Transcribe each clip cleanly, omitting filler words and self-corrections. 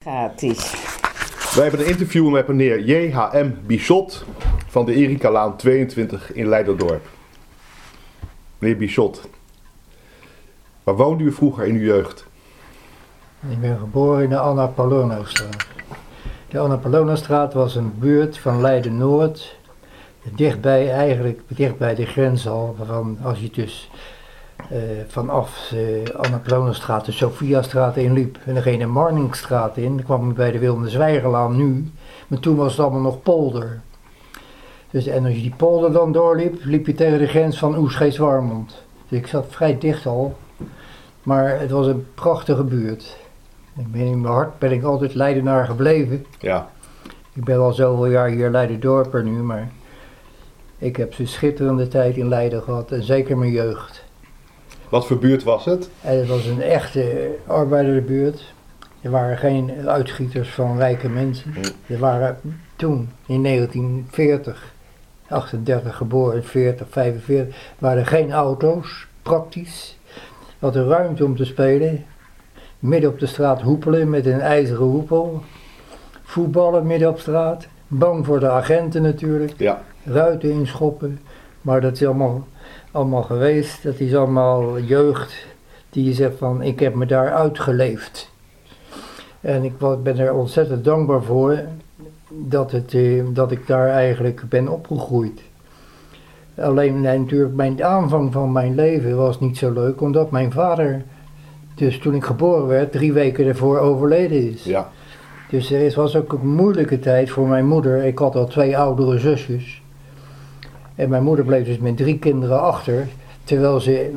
Gratis. Wij hebben een interview met meneer J.H.M. Bichot van de Erikalaan 22 in Leiderdorp. Meneer Bichot, waar woonde u vroeger in uw jeugd? Ik ben geboren in de Anna Paulownastraat. De Anna Paulownastraat was een buurt van Leiden-Noord, dichtbij de grens al, van als je dus vanaf de Anna Paulownastraat de Sophiastraat inliep en dan ging je de Marnixstraat in, dan kwam je bij de Wilde Zwijgerlaan nu, maar toen was het allemaal nog polder. Dus, en als je die polder dan doorliep, liep je tegen de grens van Oesgeest-Warmond. Dus ik zat vrij dicht al, maar het was een prachtige buurt. In mijn hart ben ik altijd Leidenaar gebleven. Ja. Ik ben al zoveel jaar hier Leiderdorper nu, maar ik heb zo'n schitterende tijd in Leiden gehad en zeker mijn jeugd. Wat voor buurt was het? En het was een echte arbeidersbuurt. Er waren geen uitschieters van rijke mensen. Er waren toen, in 1940, 38 geboren, 40, 45, waren er geen auto's, praktisch. Had er ruimte om te spelen. Midden op de straat hoepelen met een ijzeren hoepel. Voetballen midden op straat. Bang voor de agenten natuurlijk. Ja. Ruiten inschoppen. Maar dat is allemaal geweest. Dat is allemaal jeugd die je zegt van ik heb me daar uitgeleefd. En ik ben er ontzettend dankbaar voor dat ik daar eigenlijk ben opgegroeid. Alleen natuurlijk mijn aanvang van mijn leven was niet zo leuk omdat mijn vader dus toen ik geboren werd 3 weken ervoor overleden is. Ja. Dus het was ook een moeilijke tijd voor mijn moeder. Ik had al 2 oudere zusjes. En mijn moeder bleef dus met 3 kinderen achter. Terwijl ze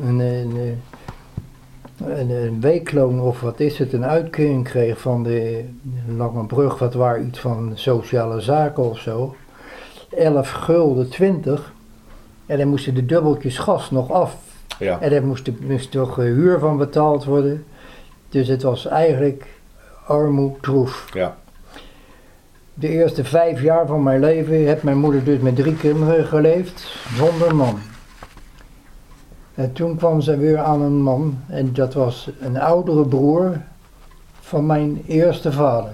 een weekloon of wat is het, een uitkering kreeg van de Lange Brug. Wat waar iets van sociale zaken of zo. 11 gulden 20. En dan moesten de dubbeltjes gas nog af. Ja. En daar moest toch huur van betaald worden. Dus het was eigenlijk armoedroef. Ja. De eerste 5 jaar van mijn leven heeft mijn moeder dus met 3 kinderen geleefd, zonder man. En toen kwam ze weer aan een man en dat was een oudere broer van mijn eerste vader.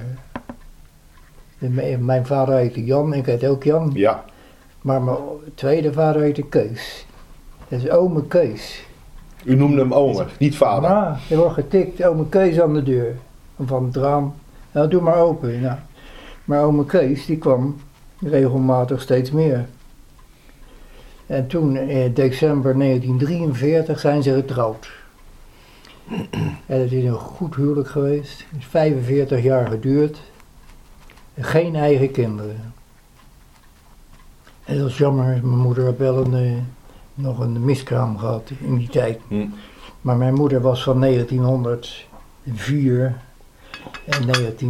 Mijn vader heette Jan, ik heet ook Jan. Ja. Maar mijn tweede vader heette Kees. Dat is ome Kees. U noemde hem ome, niet vader. Ja, er wordt getikt, ome Kees aan de deur. Van het raam. Nou, doe maar open. Nou. Maar ome Kees, die kwam regelmatig steeds meer. En toen, in december 1943, zijn ze getrouwd. En het is een goed huwelijk geweest. Het is 45 jaar geduurd. Geen eigen kinderen. En dat was jammer, mijn moeder had wel nog een miskraam gehad in die tijd. Maar mijn moeder was van 1904 en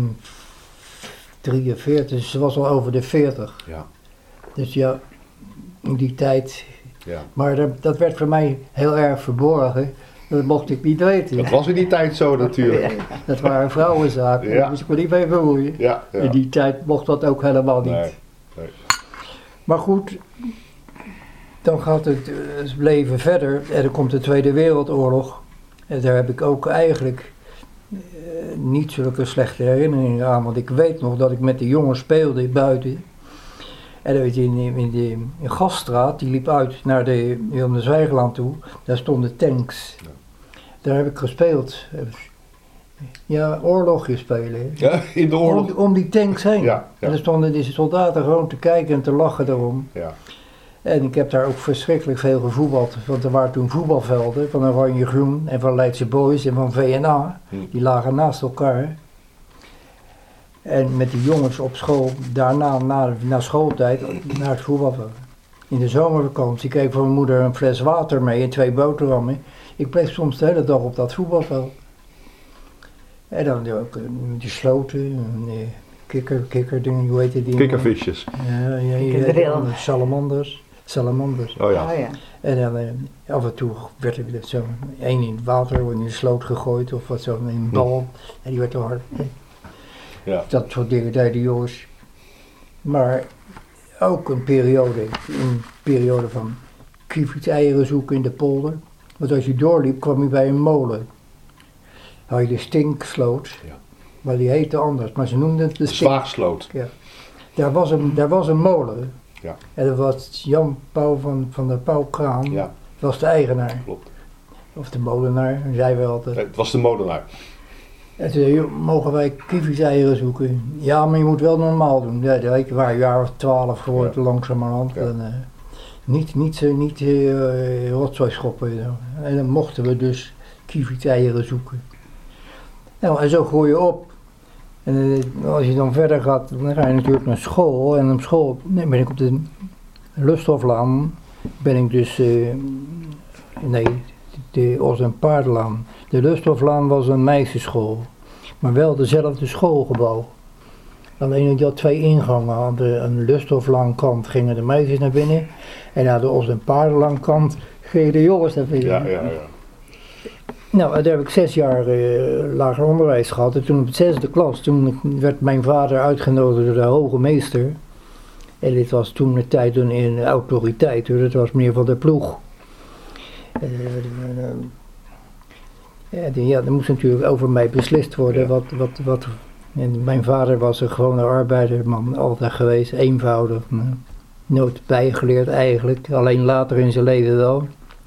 1943, dus ze was al over de 40. Ja. Dus ja, in die tijd. Ja. Maar dat werd voor mij heel erg verborgen. Dat mocht ik niet weten. Dat was in die tijd zo natuurlijk. Dat waren vrouwenzaken, Ja. daar moest ik me niet mee bemoeien. Ja, ja. In die tijd mocht dat ook helemaal niet. Nee. Maar goed, dan gaat het leven verder en dan komt de Tweede Wereldoorlog. En daar heb ik ook eigenlijk niet zulke slechte herinneringen aan, want ik weet nog dat ik met de jongens speelde buiten. En dan weet je, in de Gasstraat, die liep uit naar de Wilde Zwijgerlaan toe, daar stonden tanks. Ja. Daar heb ik gespeeld. Ja, oorlogje spelen. Ja, in de oorlog. Om die tanks heen. Ja, ja. En daar stonden die soldaten gewoon te kijken en te lachen erom. Ja. En ik heb daar ook verschrikkelijk veel gevoetbald, want er waren toen voetbalvelden van Oranje Groen en van Leidse Boys en van VNA. Die lagen naast elkaar. En met die jongens op school, daarna, na schooltijd, naar het voetbalveld. In de zomervakantie kreeg van mijn moeder een fles water mee en 2 boterhammen. Ik bleef soms de hele dag op dat voetbalveld. En dan ook die sloten, kikkerdingen, hoe heet die? Kikkervisjes. Ja, salamanders. Oh ja. Oh ja. En dan af en toe werd er zo één in het water of in de sloot gegooid of wat zo, in een bal. En die werd te hard. Ja. Dat soort dingen deden de jongens. Maar ook een periode van kievitseieren zoeken in de polder. Want als je doorliep kwam je bij een molen. Had je de Stinksloot. Ja. maar die heette anders. Maar ze noemden het de Stink. Zwaagsloot. Ja. Daar was een molen. Ja. En dat was Jan Pauw van de Pauwkraan. Ja, Was de eigenaar. klopt. Of de molenaar, zeiden we altijd. Het was de molenaar. En toen zei joh, mogen wij kievietseieren zoeken? Ja, maar je moet wel normaal doen. Ja, we waren een jaar of 12 geworden, langzamerhand. Ja. En, niet rotzooi schoppen. En dan mochten we dus kievietseieren zoeken. Nou, en zo groei je op. En als je dan verder gaat, dan ga je natuurlijk naar school. En op school ben ik op de Lusthoflaan, ben ik dus, de Os- en Paardenlaan. De Lusthoflaan was een meisjesschool, maar wel dezelfde schoolgebouw. Alleen je had 2 ingangen. Aan de Lusthoflaan kant gingen de meisjes naar binnen. En aan de Os- en Paardenlaan kant gingen de jongens naar binnen. Ja. Nou, daar heb ik 6 jaar lager onderwijs gehad. En toen op de 6e klas, toen werd mijn vader uitgenodigd door de hoge meester. En dit was toen de tijd in de autoriteit, hoor. Dat was meneer Van der Ploeg. Er moest natuurlijk over mij beslist worden. Ja. En mijn vader was een gewone arbeiderman altijd geweest, eenvoudig. Nooit bijgeleerd eigenlijk, alleen later in zijn leven wel.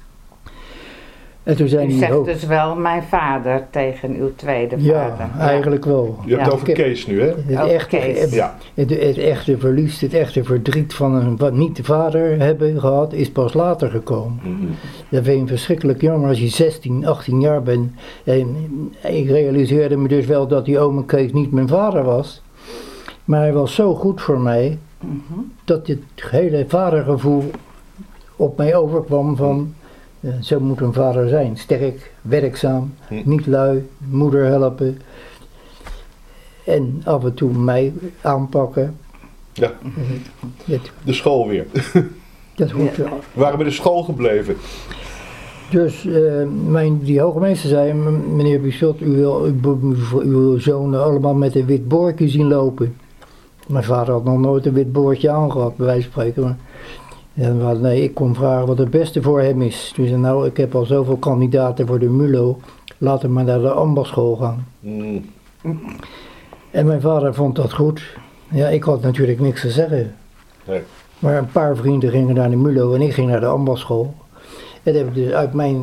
En toen zijn U die zegt dus wel mijn vader tegen uw tweede vader. Ja, eigenlijk wel. Je hebt het Ja. over Kees nu, hè? Ja. Het echte verlies, het echte verdriet van een niet vader hebben gehad, is pas later gekomen. Mhm. Dat vind je verschrikkelijk jammer als je 16, 18 jaar bent. En ik realiseerde me dus wel dat die ome Kees niet mijn vader was. Maar hij was zo goed voor mij, dat het hele vadergevoel op mij overkwam van... zo moet een vader zijn. Sterk, werkzaam, niet lui, moeder helpen. En af en toe mij aanpakken. Ja. De school weer. Dat hoort wel. We waren bij de school gebleven. Dus die hoogmeester zei, meneer Bichot, u wil uw zonen allemaal met een wit boordje zien lopen. Mijn vader had nog nooit een wit boordje aangehad, bij wijze van spreken. Maar, en nee, ik kon vragen wat het beste voor hem is. Toen zei nou, ik heb al zoveel kandidaten voor de MULO, laten we maar naar de ambachtsschool gaan. Mm. En mijn vader vond dat goed. Ja, ik had natuurlijk niks te zeggen. Nee. Maar een paar vrienden gingen naar de MULO en ik ging naar de ambachtsschool. En dat heb ik dus uit mijn,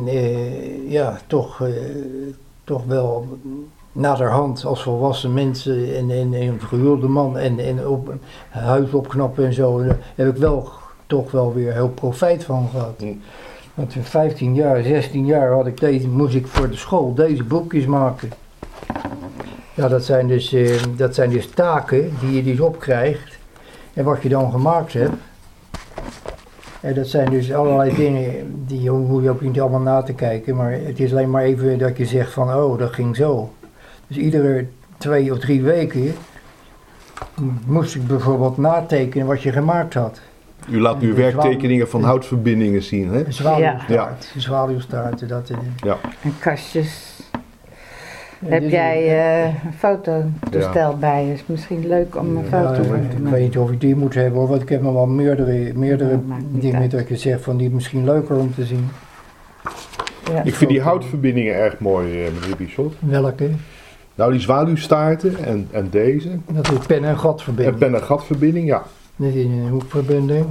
toch wel naderhand als volwassen mensen en een gehuwde man en op huis opknappen en zo, daar heb ik wel toch wel weer heel profijt van gehad. Mm. Want in 15 jaar, 16 jaar moest ik voor de school deze boekjes maken. Ja, dat zijn dus taken die je dus opkrijgt en wat je dan gemaakt hebt. En dat zijn dus allerlei dingen, die hoef je ook niet allemaal na te kijken, maar het is alleen maar even dat je zegt van, oh, dat ging zo. Dus iedere 2 of 3 weken moest ik bijvoorbeeld natekenen wat je gemaakt had. U laat nu werktekeningen van houtverbindingen zien, hè? Een zwaluwstaart, een zwaluwstaart. Ja. En kastjes. Ja, Heb dus- jij een fototoestel bij je? Is misschien leuk om een foto Ja, van te ik maken. weet niet of ik die moet hebben hoor, want ik heb nog wel meerdere maakt niet dingen uit. dat je zegt van die misschien leuker om te zien. Ja. Ik vind die houtverbindingen erg mooi, meneer Bichot. Welke? Nou, die zwaluwstaarten en deze. Dat is pen- en En gatverbinding. pen- en gatverbinding, ja. Dit is een hoekverbinding.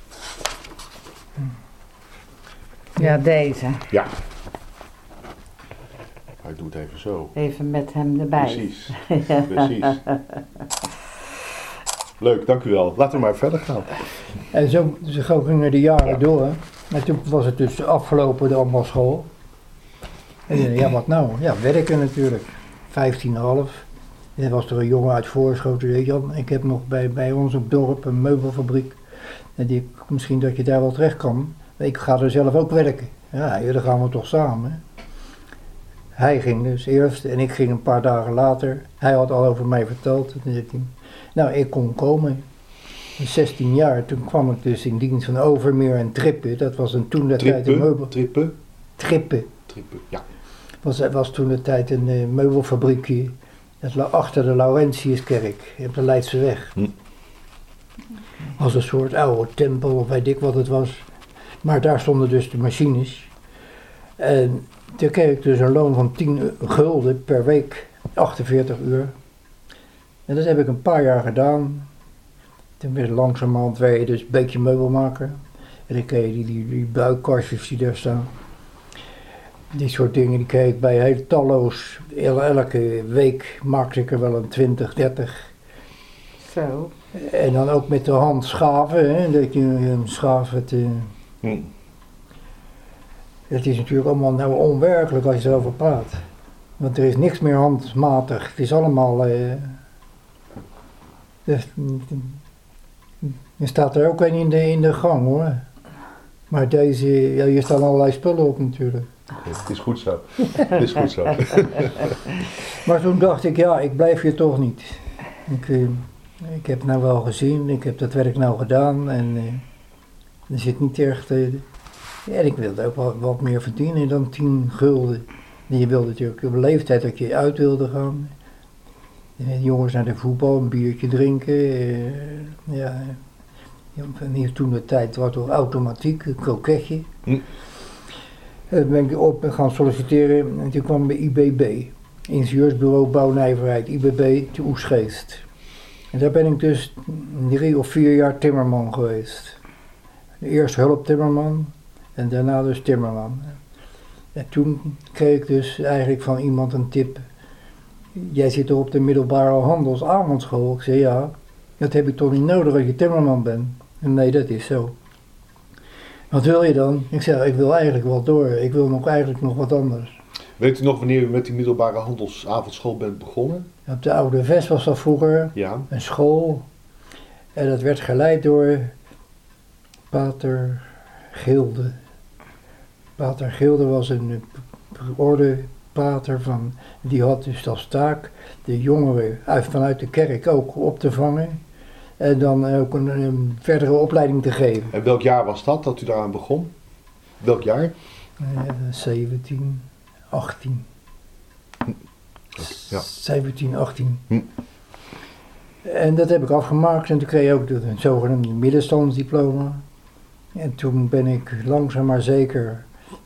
Ja, deze. Ja. Ik doe het even zo. Even met hem erbij. Precies. Precies. Leuk, dank u wel. Laten we maar verder gaan. En zo gingen de jaren door. En toen was het dus afgelopen de ambachtsschool. En ik dacht, ja, wat nou? Ja, werken natuurlijk. 15,5. Er was er een jongen uit Voorschoten, weet je wel. Ik heb nog bij ons op dorp een meubelfabriek. En misschien dat je daar wel terecht kan. Ik ga er zelf ook werken. Ja, dan gaan we toch samen. Hij ging dus eerst en ik ging een paar dagen later. Hij had al over mij verteld. En zei hij, nou, ik kon komen. 16 jaar, toen kwam ik dus in dienst van Overmeer en Trippen. Dat was toen de tijd een meubel... Trippen. Trippen. Ja. Was toen de tijd een meubelfabriekje. Dat lag achter de Laurentiuskerk, op de Leidseweg. Als een soort oude tempel, of weet ik wat het was. Maar daar stonden dus de machines. En toen kreeg ik dus een loon van 10 gulden per week, 48 uur. En dat heb ik een paar jaar gedaan. Toen werd langzamerhand weer dus een beetje meubelmaker. En dan kreeg je die buikkastjes die daar staan. Die soort dingen die kreeg ik bij heel talloos. Elke week maakte ik er wel een 20, 30. Zo. En dan ook met de hand schaven, hè, dat je hem schaft. Het is natuurlijk allemaal nou onwerkelijk als je erover praat. Want er is niks meer handmatig. Het is allemaal... er staat er ook een in de gang hoor. Maar deze, ja, hier staan allerlei spullen op natuurlijk. Het is goed zo. Het is goed zo. Maar toen dacht ik, ja, ik blijf hier toch niet. Ik heb het nou wel gezien, ik heb dat werk nou gedaan en er zit niet echt... en ik wilde ook wat meer verdienen dan 10 gulden. En je wilde natuurlijk op een leeftijd dat je uit wilde gaan. Jongens naar de voetbal, een biertje drinken. Ja, hier toen de tijd was toch automatiek, een kroketje. Ben ik op gaan solliciteren en toen kwam ik bij IBB. Ingenieursbureau Bouwnijverheid, IBB te Oesgeest. En daar ben ik dus 3 of 4 jaar timmerman geweest. Eerst hulptimmerman en daarna dus timmerman. En toen kreeg ik dus eigenlijk van iemand een tip. Jij zit er op de middelbare handelsavondschool. Ik zei ja, dat heb ik toch niet nodig als je timmerman bent. En nee, dat is zo. Wat wil je dan? Ik zei, ik wil eigenlijk wel door. Ik wil eigenlijk nog wat anders. Weet u nog wanneer u met die middelbare handelsavondschool bent begonnen? Op de Oude Vest was dat vroeger een school. En dat werd geleid door Pater Gilde. Pater Gilde was een ordepater van, die had dus als taak de jongeren vanuit de kerk ook op te vangen. En dan ook een verdere opleiding te geven. En welk jaar was dat u daaraan begon? Welk jaar? 17, 18. Ja. 17, 18. En dat heb ik afgemaakt en toen kreeg ik ook een zogenaamde middenstandsdiploma. En toen ben ik langzaam maar zeker,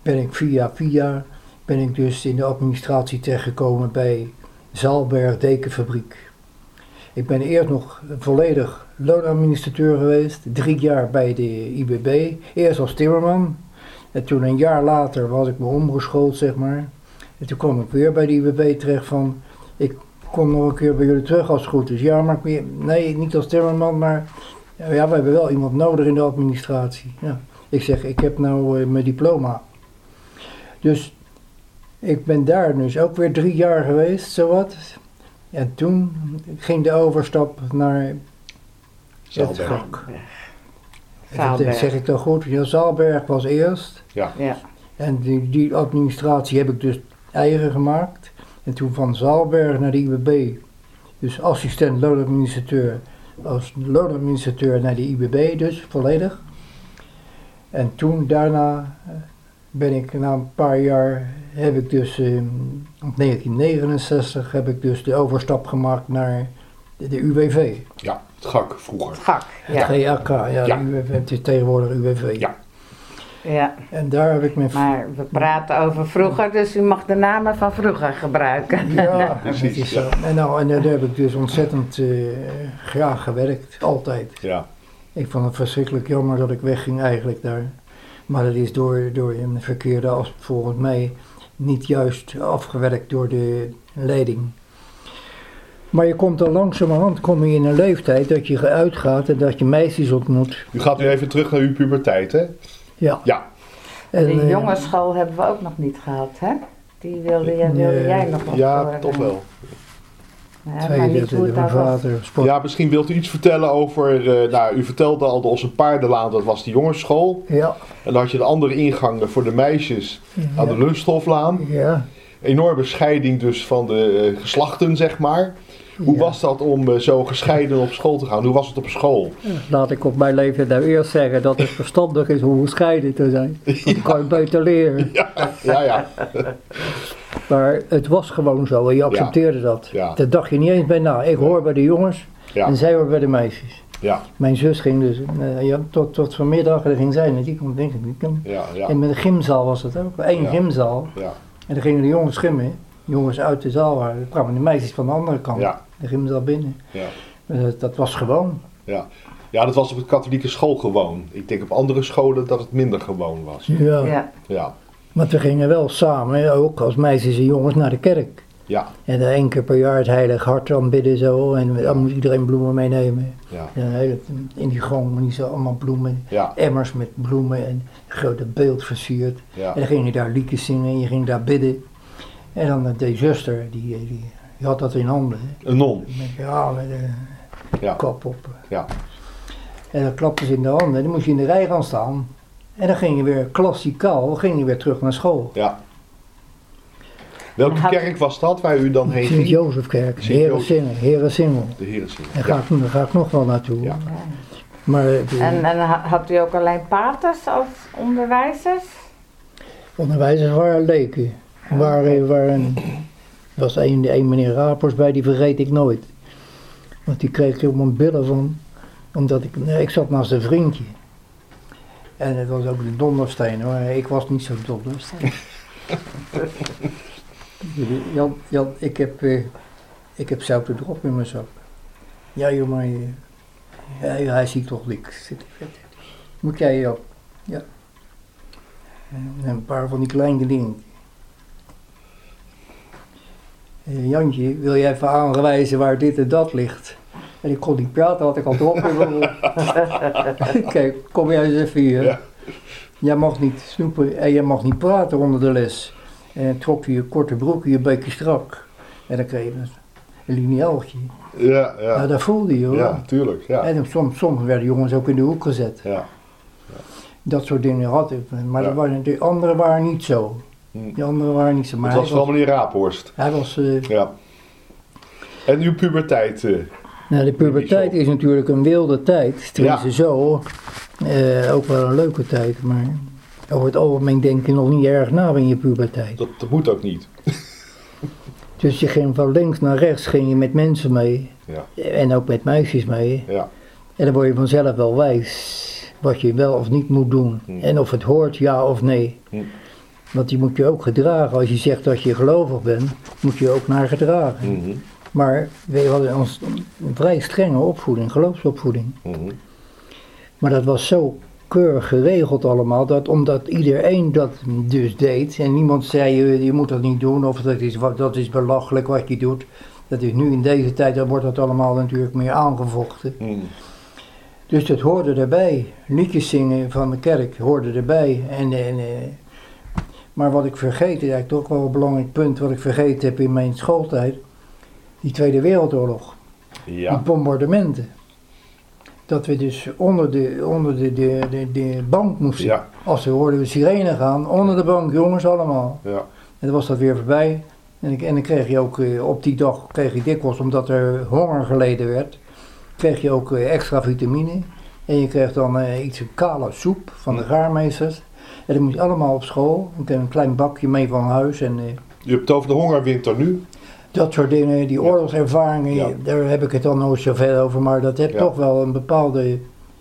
via ben ik dus in de administratie terechtgekomen bij Zaalberg Dekenfabriek. Ik ben eerst nog volledig loonadministrateur geweest, 3 jaar bij de IBB, eerst als timmerman. En toen een jaar later was ik me omgeschoold, zeg maar. En toen kwam ik weer bij de IBB terecht van, ik kom nog een keer bij jullie terug als het goed is. Ja, maar nee, niet als timmerman, maar ja, we hebben wel iemand nodig in de administratie. Ja. Ik zeg, ik heb nou mijn diploma. Dus ik ben daar dus ook weer 3 jaar geweest, zowat. En toen ging de overstap naar Zaalberg. Dat zeg ik dan goed. Ja, Zaalberg was eerst. Ja. En die administratie heb ik dus eigen gemaakt. En toen van Zaalberg naar de IBB, dus assistent loonadministrateur, als loonadministrateur naar de IBB dus, volledig. En toen daarna ben ik na een paar jaar, heb ik dus op 1969 heb ik dus de overstap gemaakt naar de UWV. Ja, het GAK vroeger. Het GAK, ja. Het GAK, ja. UWV, het is tegenwoordig UWV. Ja. Ja. En daar heb ik mijn... Maar we praten over vroeger, dus u mag de namen van vroeger gebruiken. Ja, precies. Is zo. En daar heb ik dus ontzettend graag gewerkt, altijd. Ja. Ik vond het verschrikkelijk jammer dat ik wegging eigenlijk daar. Maar dat is door een verkeerde as volgens mij niet juist afgewerkt door de leiding. Maar je komt dan langzamerhand in een leeftijd dat je uitgaat en dat je meisjes ontmoet. U gaat nu even terug naar uw puberteit, hè? Ja. Ja. En de jongensschool hebben we ook nog niet gehad, hè? Die wilde jij nog op. Ja, toch wel. Ja, maar niet hoe het dan was. Ja, misschien wilt u iets vertellen over, u vertelde al de Osse Paardenlaan, dat was de jongensschool. Ja. En dan had je de andere ingangen voor de meisjes aan de Luststoflaan. Ja. Enorme scheiding dus van de geslachten, zeg maar. Hoe was dat om zo gescheiden op school te gaan? Hoe was het op school? Laat ik op mijn leeftijd nou eerst zeggen dat het verstandig is om gescheiden te zijn. Want dan kan je beter leren. Ja. Maar het was gewoon zo en je accepteerde dat. Ja. Daar dacht je niet eens bij na. Ik hoor bij de jongens en zij hoort bij de meisjes. Ja. Mijn zus ging dus tot vanmiddag en dan ging zij en die kon denk ik niet. Ja. En met de gymzaal was het ook. 1 gymzaal. Ja. En dan gingen de jongens gymmen. Jongens uit de zaal waren. Dan kwamen de meisjes van de andere kant. Ja. Dan gingen we daar binnen. Ja. Dat was gewoon. Ja. Ja, dat was op de katholieke school gewoon. Ik denk op andere scholen dat het minder gewoon was. Ja. Ja. Ja. Want we gingen wel samen, ook als meisjes en jongens, naar de kerk. Ja. En dan 1 keer per jaar het heilig hart aanbidden zo. En dan moest iedereen bloemen meenemen. Ja. En in die gang niet zo allemaal bloemen. Ja. Emmers met bloemen en een grote beeld versierd. Ja. En dan ging je daar liedjes zingen en je ging daar bidden. En dan de zuster, die had dat in handen. Een non. Met een Ja. kop op. Ja. En dan klapte ze in de handen en dan moest je in de rij gaan staan. En dan ging je weer klassikaal, weer terug naar school. Ja. Welke kerk was dat waar u dan heen ging? Sint-Jozefkerk, Sint-Jozef. Herensingel. De Herensingel. Daar ga ik nog wel naartoe. Ja. Maar En had u ook alleen paters als onderwijzers? onderwijzers waren leken. Er was een meneer Rapers bij, die vergeet ik nooit. Want die kreeg ik op mijn billen van, omdat ik zat naast een vriendje. En het was ook de dondersteen hoor, ik was niet zo dondersteen. Jan, ik heb zouten drop in mijn zak. Ja jongen, hij ziet toch niks. Moet jij op? Ja. En een paar van die kleine dingen. Jantje, wil jij even aanwijzen waar dit en dat ligt? En ik kon niet praten, had ik al drop in mijn mond. Kijk, kom jij eens even hier. Ja. Jij mag niet snoepen en jij mag niet praten onder de les. En trok je korte broek, je beetje strak. En dan kreeg je een lineaaltje. Ja, ja. Nou, dat voelde je hoor. Ja, tuurlijk. Ja. En soms werden jongens ook in de hoek gezet. Ja. Dat soort dingen had ik. Maar Ja. de anderen waren niet zo. Hm. Die anderen waren niet zo. Maar Het was wel meneer Raaphorst. hij was Ja. En uw puberteit? nou, de puberteit is natuurlijk een wilde tijd. Tenminste Ja. zo. Ook wel een leuke tijd. Maar over het algemeen denk je nog niet erg na in je puberteit. Dat moet ook niet. Dus je ging van links naar rechts ging je met mensen mee. Ja. En ook met meisjes mee. Ja. En dan word je vanzelf wel wijs. Wat je wel of niet moet doen. Hm. En of het hoort ja of nee. Hm. Want je moet je ook gedragen. Als je zegt dat je gelovig bent, moet je je ook naar gedragen. Mhm. Maar we hadden een vrij strenge opvoeding, geloofsopvoeding. Mhm. Maar dat was zo keurig geregeld allemaal, omdat iedereen dat dus deed. En niemand zei, je moet dat niet doen, of dat is belachelijk wat je doet. Dat is nu in deze tijd, dan wordt dat allemaal natuurlijk meer aangevochten. Mhm. Dus dat hoorde erbij. Liedjes zingen van de kerk hoorde erbij. Maar wat ik vergeet, is eigenlijk toch wel een belangrijk punt, wat ik vergeten heb in mijn schooltijd. Die Tweede Wereldoorlog. Die Ja. bombardementen. Dat we dus onder de bank moesten. Ja. Als we hoorden we sirene gaan, onder de bank, jongens allemaal. Ja. En dan was dat weer voorbij. En dan kreeg je ook op die dag, dikwijls, omdat er honger geleden werd, kreeg je ook extra vitamine. En je kreeg dan iets kale soep van de gaarmeesters. En dat moest je allemaal op school. Ik heb een klein bakje mee van huis. En U hebt het over de hongerwinter nu. dat soort dingen, die oorlogservaringen, Ja. daar heb ik het dan nooit zoveel over. Maar dat heeft Ja. toch wel een bepaalde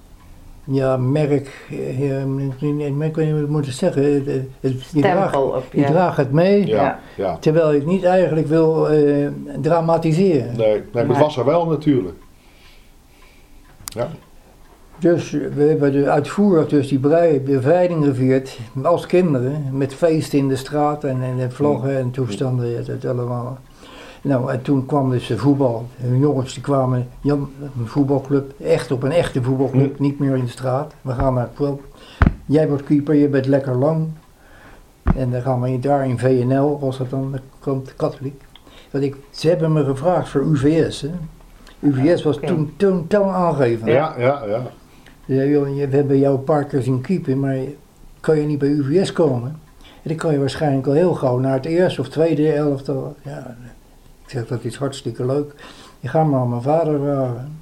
merk. Ik weet niet hoe ik moet het zeggen. Stempel op Je je. draagt het mee. Ja. Ja. Ja. Terwijl je het niet eigenlijk wil dramatiseren. Nee, maar het was er wel natuurlijk. Ja. Dus we hebben uitvoerig dus die bevrijding gevierd als kinderen. Met feesten in de straat en vlaggen en toestanden. Dat allemaal. Nou, en toen kwam dus de voetbal. De jongens die kwamen, een voetbalclub, echt op een echte voetbalclub, niet meer in de straat. We gaan naar het club. Jij wordt keeper, je bent lekker lang. En dan gaan we daar in VNL, was dat dan, komt katholiek. Ze hebben me gevraagd voor UVS. Hè. UVS was toen toonaangevend. Ja, ja, ja. Ze zei, joh, we hebben jou een paar keer zien keepen, maar kan je niet bij UVS komen? En dan kan je waarschijnlijk al heel gauw naar het eerste of tweede elftal. Ja, ik zeg, dat is hartstikke leuk. Ik ga maar aan mijn vader vragen.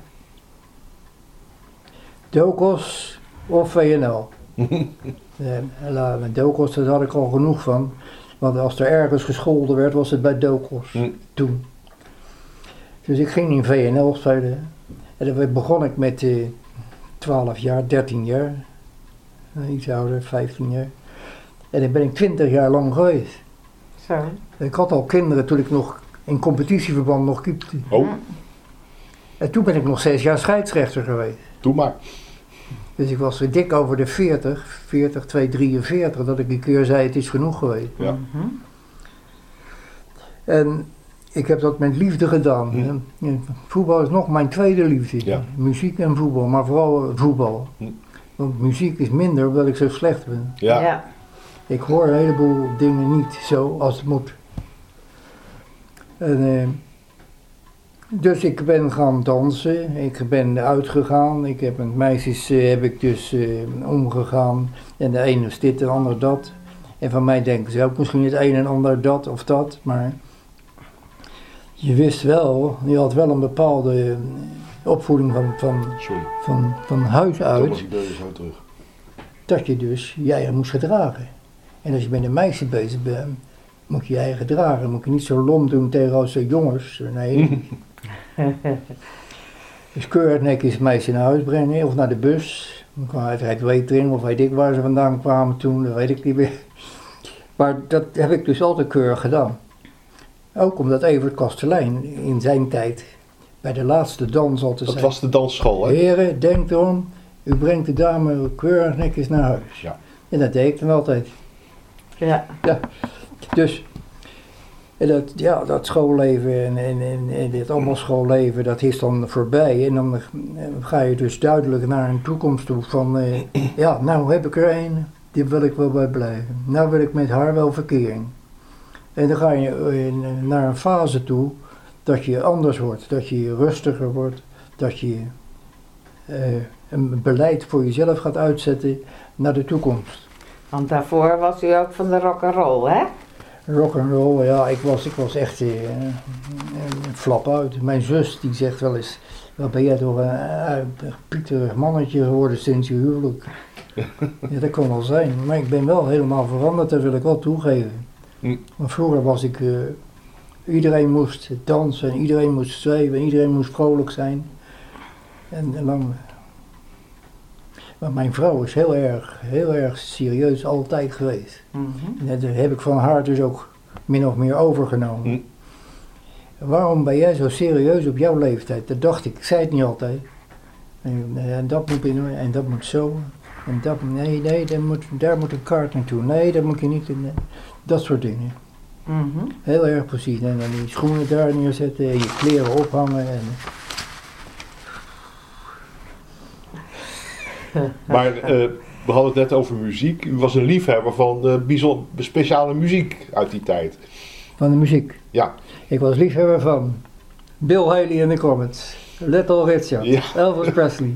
Dokos of VNL? Met Dokos, daar had ik al genoeg van. Want als er ergens gescholden werd, was het bij Dokos. Toen. Dus ik ging in VNL spelen. En dan begon ik met 12 jaar, 13 jaar. Iets ouder, 15 jaar. En dan ben ik 20 jaar lang geweest. Zo. Ik had al kinderen toen ik nog in competitieverband nog keepte. Oh, En toen ben ik nog 6 jaar scheidsrechter geweest. doe maar. Dus ik was dik over de 40, 243, dat ik een keer zei het is genoeg geweest. Ja. En ik heb dat met liefde gedaan. Voetbal is nog mijn tweede liefde. Ja. Muziek en voetbal, maar vooral voetbal. Hm. Want muziek is minder omdat ik zo slecht ben. Ja. Ik hoor een heleboel dingen niet zo als het moet. En, dus ik ben gaan dansen, ik ben uitgegaan, ik heb met meisjes heb ik dus omgegaan. En de ene is dit, de ander dat. En van mij denken ze ook misschien het een en ander dat of dat, maar je wist wel, je had wel een bepaalde opvoeding Sorry. van huis uit. Thomas, ik ben zo terug. Dat je dus je eigen moest gedragen. En als je met een meisje bezig bent, moet je je eigen gedragen. Moet je niet zo lom doen tegen als jongens. Nee. Dus keurig netjes het meisje naar huis brengen of naar de bus. Dan kwam uiteraard weten of weet ik waar ze vandaan kwamen toen, dat weet ik niet meer. Maar dat heb ik dus altijd keurig gedaan. Ook omdat Evert Kastelein in zijn tijd bij de laatste dans altijd Dat zei: was de dansschool, hè? heren, denk erom, u brengt de dame keurig netjes naar huis. Ja. En dat deed ik dan altijd. Ja. Dus dat schoolleven en dit allemaal schoolleven, dat is dan voorbij. En dan ga je dus duidelijk naar een toekomst toe van, nou heb ik er een, die wil ik wel bij blijven. Nou wil ik met haar wel verkering. En dan ga je naar een fase toe dat je anders wordt, dat je rustiger wordt, dat je een beleid voor jezelf gaat uitzetten naar de toekomst. Want daarvoor was u ook van de rock'n'roll, hè? Rock'n'roll, ja, ik was echt een flap uit. Mijn zus die zegt wel eens: wat ben jij toch een pieterig mannetje geworden sinds je huwelijk? Ja, dat kan wel zijn, maar ik ben wel helemaal veranderd, dat wil ik wel toegeven. Want vroeger was ik, iedereen moest dansen, en iedereen moest zweven, en iedereen moest vrolijk zijn. En dan, maar mijn vrouw is heel erg serieus altijd geweest. En dat heb ik van haar dus ook min of meer overgenomen. Waarom ben jij zo serieus op jouw leeftijd? Dat dacht ik zei het niet altijd. En dat moet en dat moet zo. En dat, nee, daar moet een kaart naartoe. Nee, dat moet je niet doen. Dat soort dingen. Heel erg precies. En dan die schoenen daar neerzetten en je kleren ophangen. En Maar we hadden het net over muziek. U was een liefhebber van speciale muziek uit die tijd. van de muziek. Ja. Ik was liefhebber van Bill Haley en de Comets, Little Richard, Ja. Elvis Presley.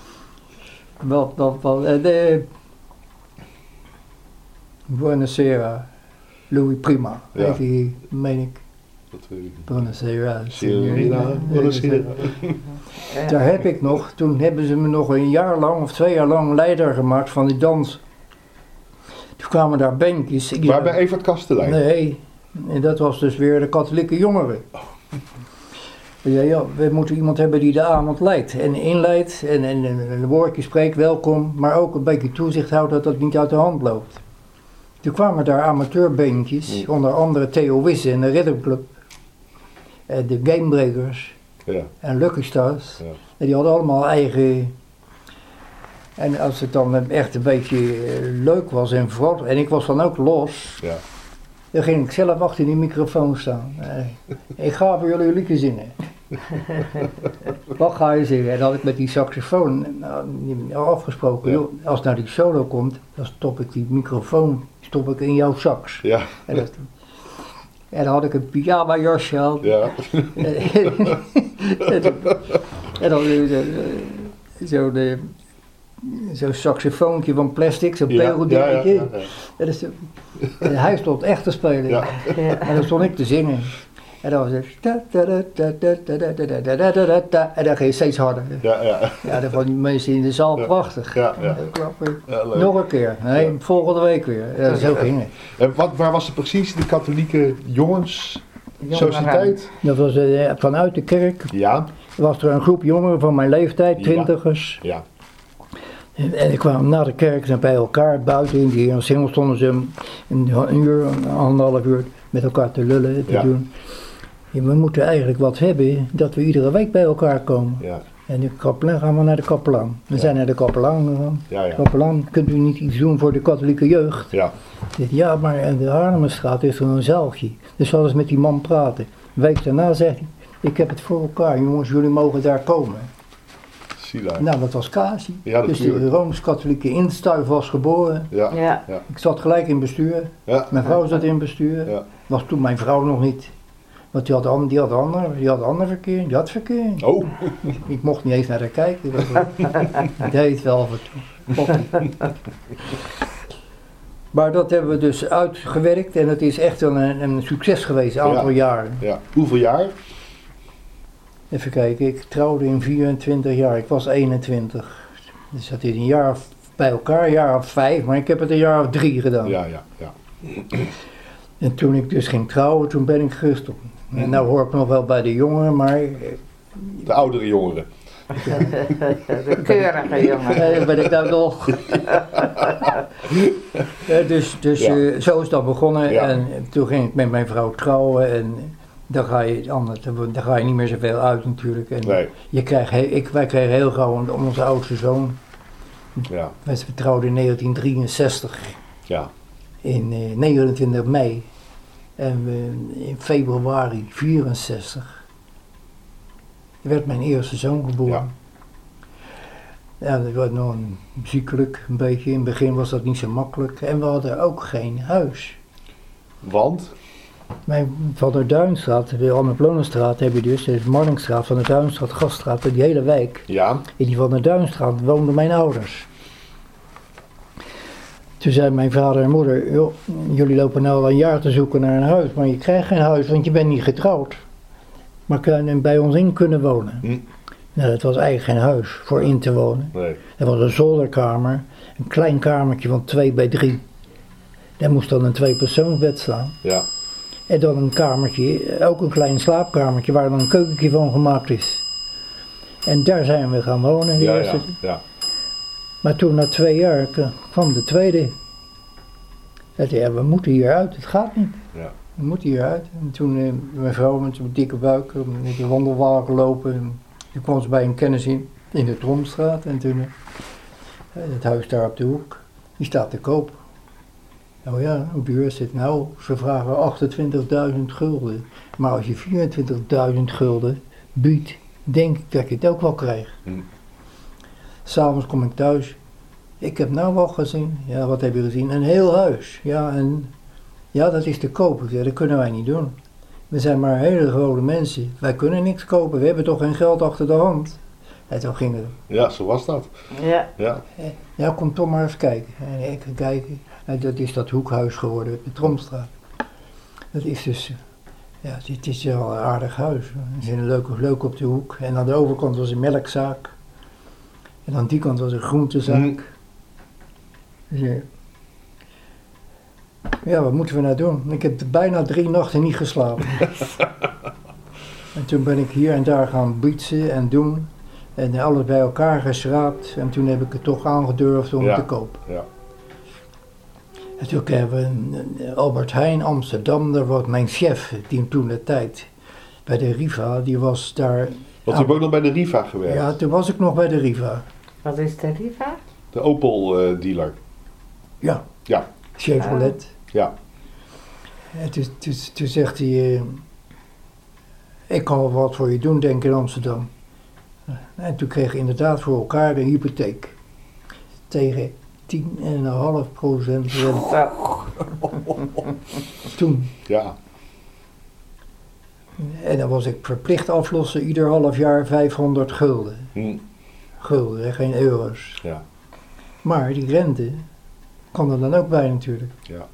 Buonasera, Louis Prima, Ja. heet die, meen ik. Dat weet ik niet. Buonasera, Signorina, buonasera. Daar heb ik nog, toen hebben ze me nog een jaar lang of 2 jaar lang leider gemaakt van die dans. Toen kwamen daar bandjes. Maar bij Evert Kastelein? Nee, en dat was dus weer de katholieke jongeren. Ja, we moeten iemand hebben die de avond leidt en inleidt en een woordje spreekt, welkom, maar ook een beetje toezicht houdt dat dat niet uit de hand loopt. Toen kwamen daar amateurbandjes, onder andere Theo Wisse en de Rhythm Club, de Gamebreakers en Lucky Stars. Ja. En die hadden allemaal eigen. En als het dan echt een beetje leuk was en vooral, en ik was dan ook los, dan ging ik zelf achter die microfoon staan. Ik ga voor jullie liedje zingen. Wat ga je zingen? En dan had ik met die saxofoon afgesproken, joh, als nou die solo komt, dan stop ik die microfoon in jouw sax. Ja. En dan had ik een pyjama jasje aan. Ja. En dan zo'n saxofoontje van plastic, zo'n pegeldingetje. En hij stond echt te spelen. Ja. En dan stond ik te zingen. En dan was het. En dan ging je steeds harder. Ja, dat vonden die mensen in de zaal prachtig. Nog een keer. Nee, volgende week weer. Zo ging het. En waar was het precies, de katholieke jongenssociëteit? Dat was vanuit de kerk. Ja. Was er een groep jongeren van mijn leeftijd, 20ers. Ja. En die kwamen na de kerk bij elkaar buiten in die singel stonden ze een uur, 1,5 uur met elkaar te lullen, te doen. Ja, we moeten eigenlijk wat hebben dat we iedere week bij elkaar komen. Ja. En de kapelaan gaan we naar de kapelaan. We zijn naar de kapelaan gegaan. Ja. Kapelaan, kunt u niet iets doen voor de katholieke jeugd? Ja. Ja, maar in de Haarlemmerstraat is er een zaaltje. Dus hadden ze met die man praten. Een week daarna zegt hij, ik heb het voor elkaar jongens, jullie mogen daar komen. Zie daar. Nou, dat was Kasi. Ja, dus natuurlijk. de Rooms-Katholieke Instuif was geboren. Ja. Ja. Ik zat gelijk in bestuur. Ja. Mijn vrouw zat in bestuur. Ja. Was toen mijn vrouw nog niet. Want die had ander verkeer. Die had verkeer. Oh. Ik mocht niet eens naar haar kijken. Dat deed wel af en toe. Maar dat hebben we dus uitgewerkt en het is echt wel een succes geweest, een aantal jaren. Ja. Hoeveel jaar? Even kijken, ik trouwde in 24 jaar, ik was 21. Dus dat is een jaar bij elkaar, een jaar of 5, maar ik heb het een jaar of 3 gedaan. Ja. En toen ik dus ging trouwen, toen ben ik gestopt. En nou hoor ik nog wel bij de jongeren, maar... De oudere jongeren. De keurige jongen. Nee, dat ben ik nou nog. Zo is dat begonnen Ja. en toen ging ik met mijn vrouw trouwen en dan ga je niet meer zoveel uit natuurlijk. En Nee. wij kregen heel gauw onze oudste zoon. Ja. We trouwden in 1963 Ja. in 29 mei en in februari 64 werd mijn eerste zoon geboren. Ja, dat was nog ziekelijk een beetje. In het begin was dat niet zo makkelijk. En we hadden ook geen huis. Want? Van der Duinstraat, de Anne-Plonenstraat heb je dus, de Marnixstraat, Van der Duinstraat, Gaststraat, die hele wijk. Ja. In die Van der Duinstraat woonden mijn ouders. Toen zei mijn vader en moeder, joh, jullie lopen nou al een jaar te zoeken naar een huis, maar je krijgt geen huis, want je bent niet getrouwd. Maar kan bij ons in kunnen wonen. Nou, dat was eigenlijk geen huis voor in te wonen. Nee. Dat was een zolderkamer, een klein kamertje van 2 bij 3. Daar moest dan een 2-persoonsbed staan. Ja. En dan een kamertje, ook een klein slaapkamertje waar dan een keukentje van gemaakt is. En daar zijn we gaan wonen. Ja. Maar toen na 2 jaar kwam de tweede. Hij zei, ja, we moeten hieruit, het gaat niet. Ja. We moeten hieruit. En toen mijn vrouw met een dikke buik, met de wandelwagen lopen. En toen kwam ze bij een kennis in de Tromstraat. En toen, het huis daar op de hoek, die staat te koop. Oh ja, hoe duur is het nou? Ze vragen 28.000 gulden. Maar als je 24.000 gulden biedt, denk ik dat je het ook wel krijgt. S'avonds kom ik thuis. Ik heb nou wel gezien. Ja, wat heb je gezien? Een heel huis. Ja, dat is te koop. Ik zei, dat kunnen wij niet doen. We zijn maar hele gewone mensen. Wij kunnen niks kopen. We hebben toch geen geld achter de hand. En toen ging het. Ja, zo was dat. Ja. Ja, kom toch maar even kijken. En ik ga kijken. En dat is dat hoekhuis geworden, de Tromstraat. Dat is dus, ja, het is wel een aardig huis. Het is leuk op de hoek. En aan de overkant was een melkzaak. En aan die kant was een groentezaak. Dus, ja, wat moeten we nou doen? Ik heb bijna 3 nachten niet geslapen. En toen ben ik hier en daar gaan bietsen en doen. En alles bij elkaar geschraapt. En toen heb ik het toch aangedurfd om te kopen. Ja. En toen hebben we Albert Heijn Amsterdam, daar was mijn chef, die toen de tijd bij de Riva, die was daar... Want je hebt ook nog bij de Riva gewerkt. Ja, toen was ik nog bij de Riva. Wat is de Riva? De Opel dealer. Ja. Ja. Chevrolet. Ja. En toen zegt hij, ik kan wel wat voor je doen, denk ik, in Amsterdam. En toen kreeg ik inderdaad voor elkaar de hypotheek. Tegen 10,5% rente. Toen. Ja. En dan was ik verplicht aflossen ieder half jaar 500 gulden. Gulden, hè, geen euro's. Ja. Maar die rente kwam er dan ook bij natuurlijk. Ja.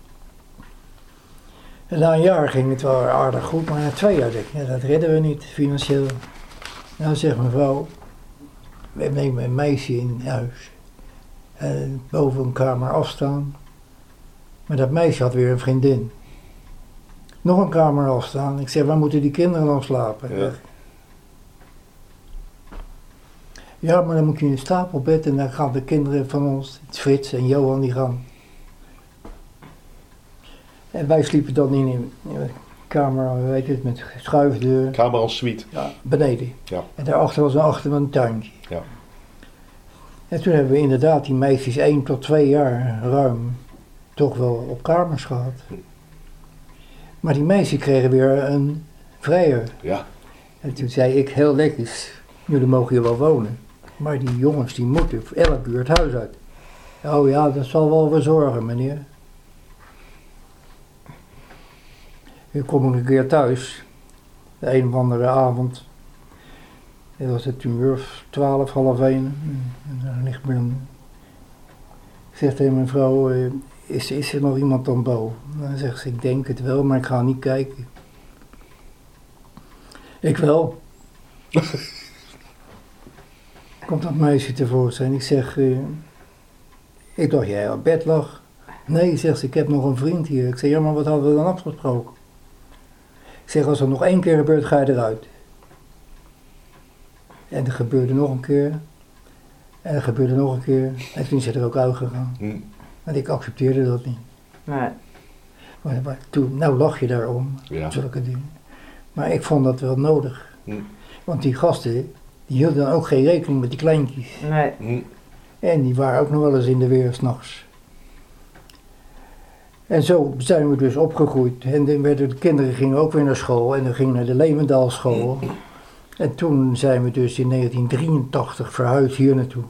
En na een jaar ging het wel aardig goed, maar na 2 jaar denk ik, ja, dat redden we niet financieel. Nou zegt mijn vrouw, we nemen een meisje in huis. Boven een kamer afstaan. Maar dat meisje had weer een vriendin. Nog een kamer afstaan. Ik zeg, waar moeten die kinderen dan slapen? Ja. Ja, maar dan moet je in een stapelbed en dan gaan de kinderen van ons, Frits en Johan, die gaan. En wij sliepen dan in een kamer, hoe heet het, met schuifdeur. Kamer als suite. Ja, beneden. Ja. En daarachter was een tuintje. Ja. En toen hebben we inderdaad die meisjes 1 tot 2 jaar ruim toch wel op kamers gehad. Maar die meisjes kregen weer een vrijer. Ja. En toen zei ik heel netjes, jullie mogen hier wel wonen. Maar die jongens die moeten elk uur het huis uit. Oh ja, dat zal wel weer zorgen, meneer. Ik kom een keer thuis, de een of andere avond. Het was het 12, half 1. En daar ligt mijn... Ik zeg tegen mijn vrouw, is er nog iemand aan boven? Dan zegt ze, ik denk het wel, maar ik ga niet kijken. Ik wel. Komt dat meisje tevoorschijn. Ik zeg, ik dacht jij op bed lag. Nee, zegt ze, ik heb nog een vriend hier. Ik zeg, ja, maar wat hadden we dan afgesproken? Ik zeg, als er nog 1 keer gebeurt, ga je eruit. En dat gebeurde nog een keer. En dat gebeurde nog een keer. En toen is ze er ook uitgegaan. Want ik accepteerde dat niet. Nee. Maar toen, nou lach je daarom, Ja. zulke dingen. Maar ik vond dat wel nodig. Want die gasten, die hielden dan ook geen rekening met die kleintjes. Nee. En die waren ook nog wel eens in de weer 's nachts. En zo zijn we dus opgegroeid. En dan werden de kinderen gingen ook weer naar school. En dan gingen naar de Levendaalschool. En toen zijn we dus in 1983 verhuisd hier naartoe.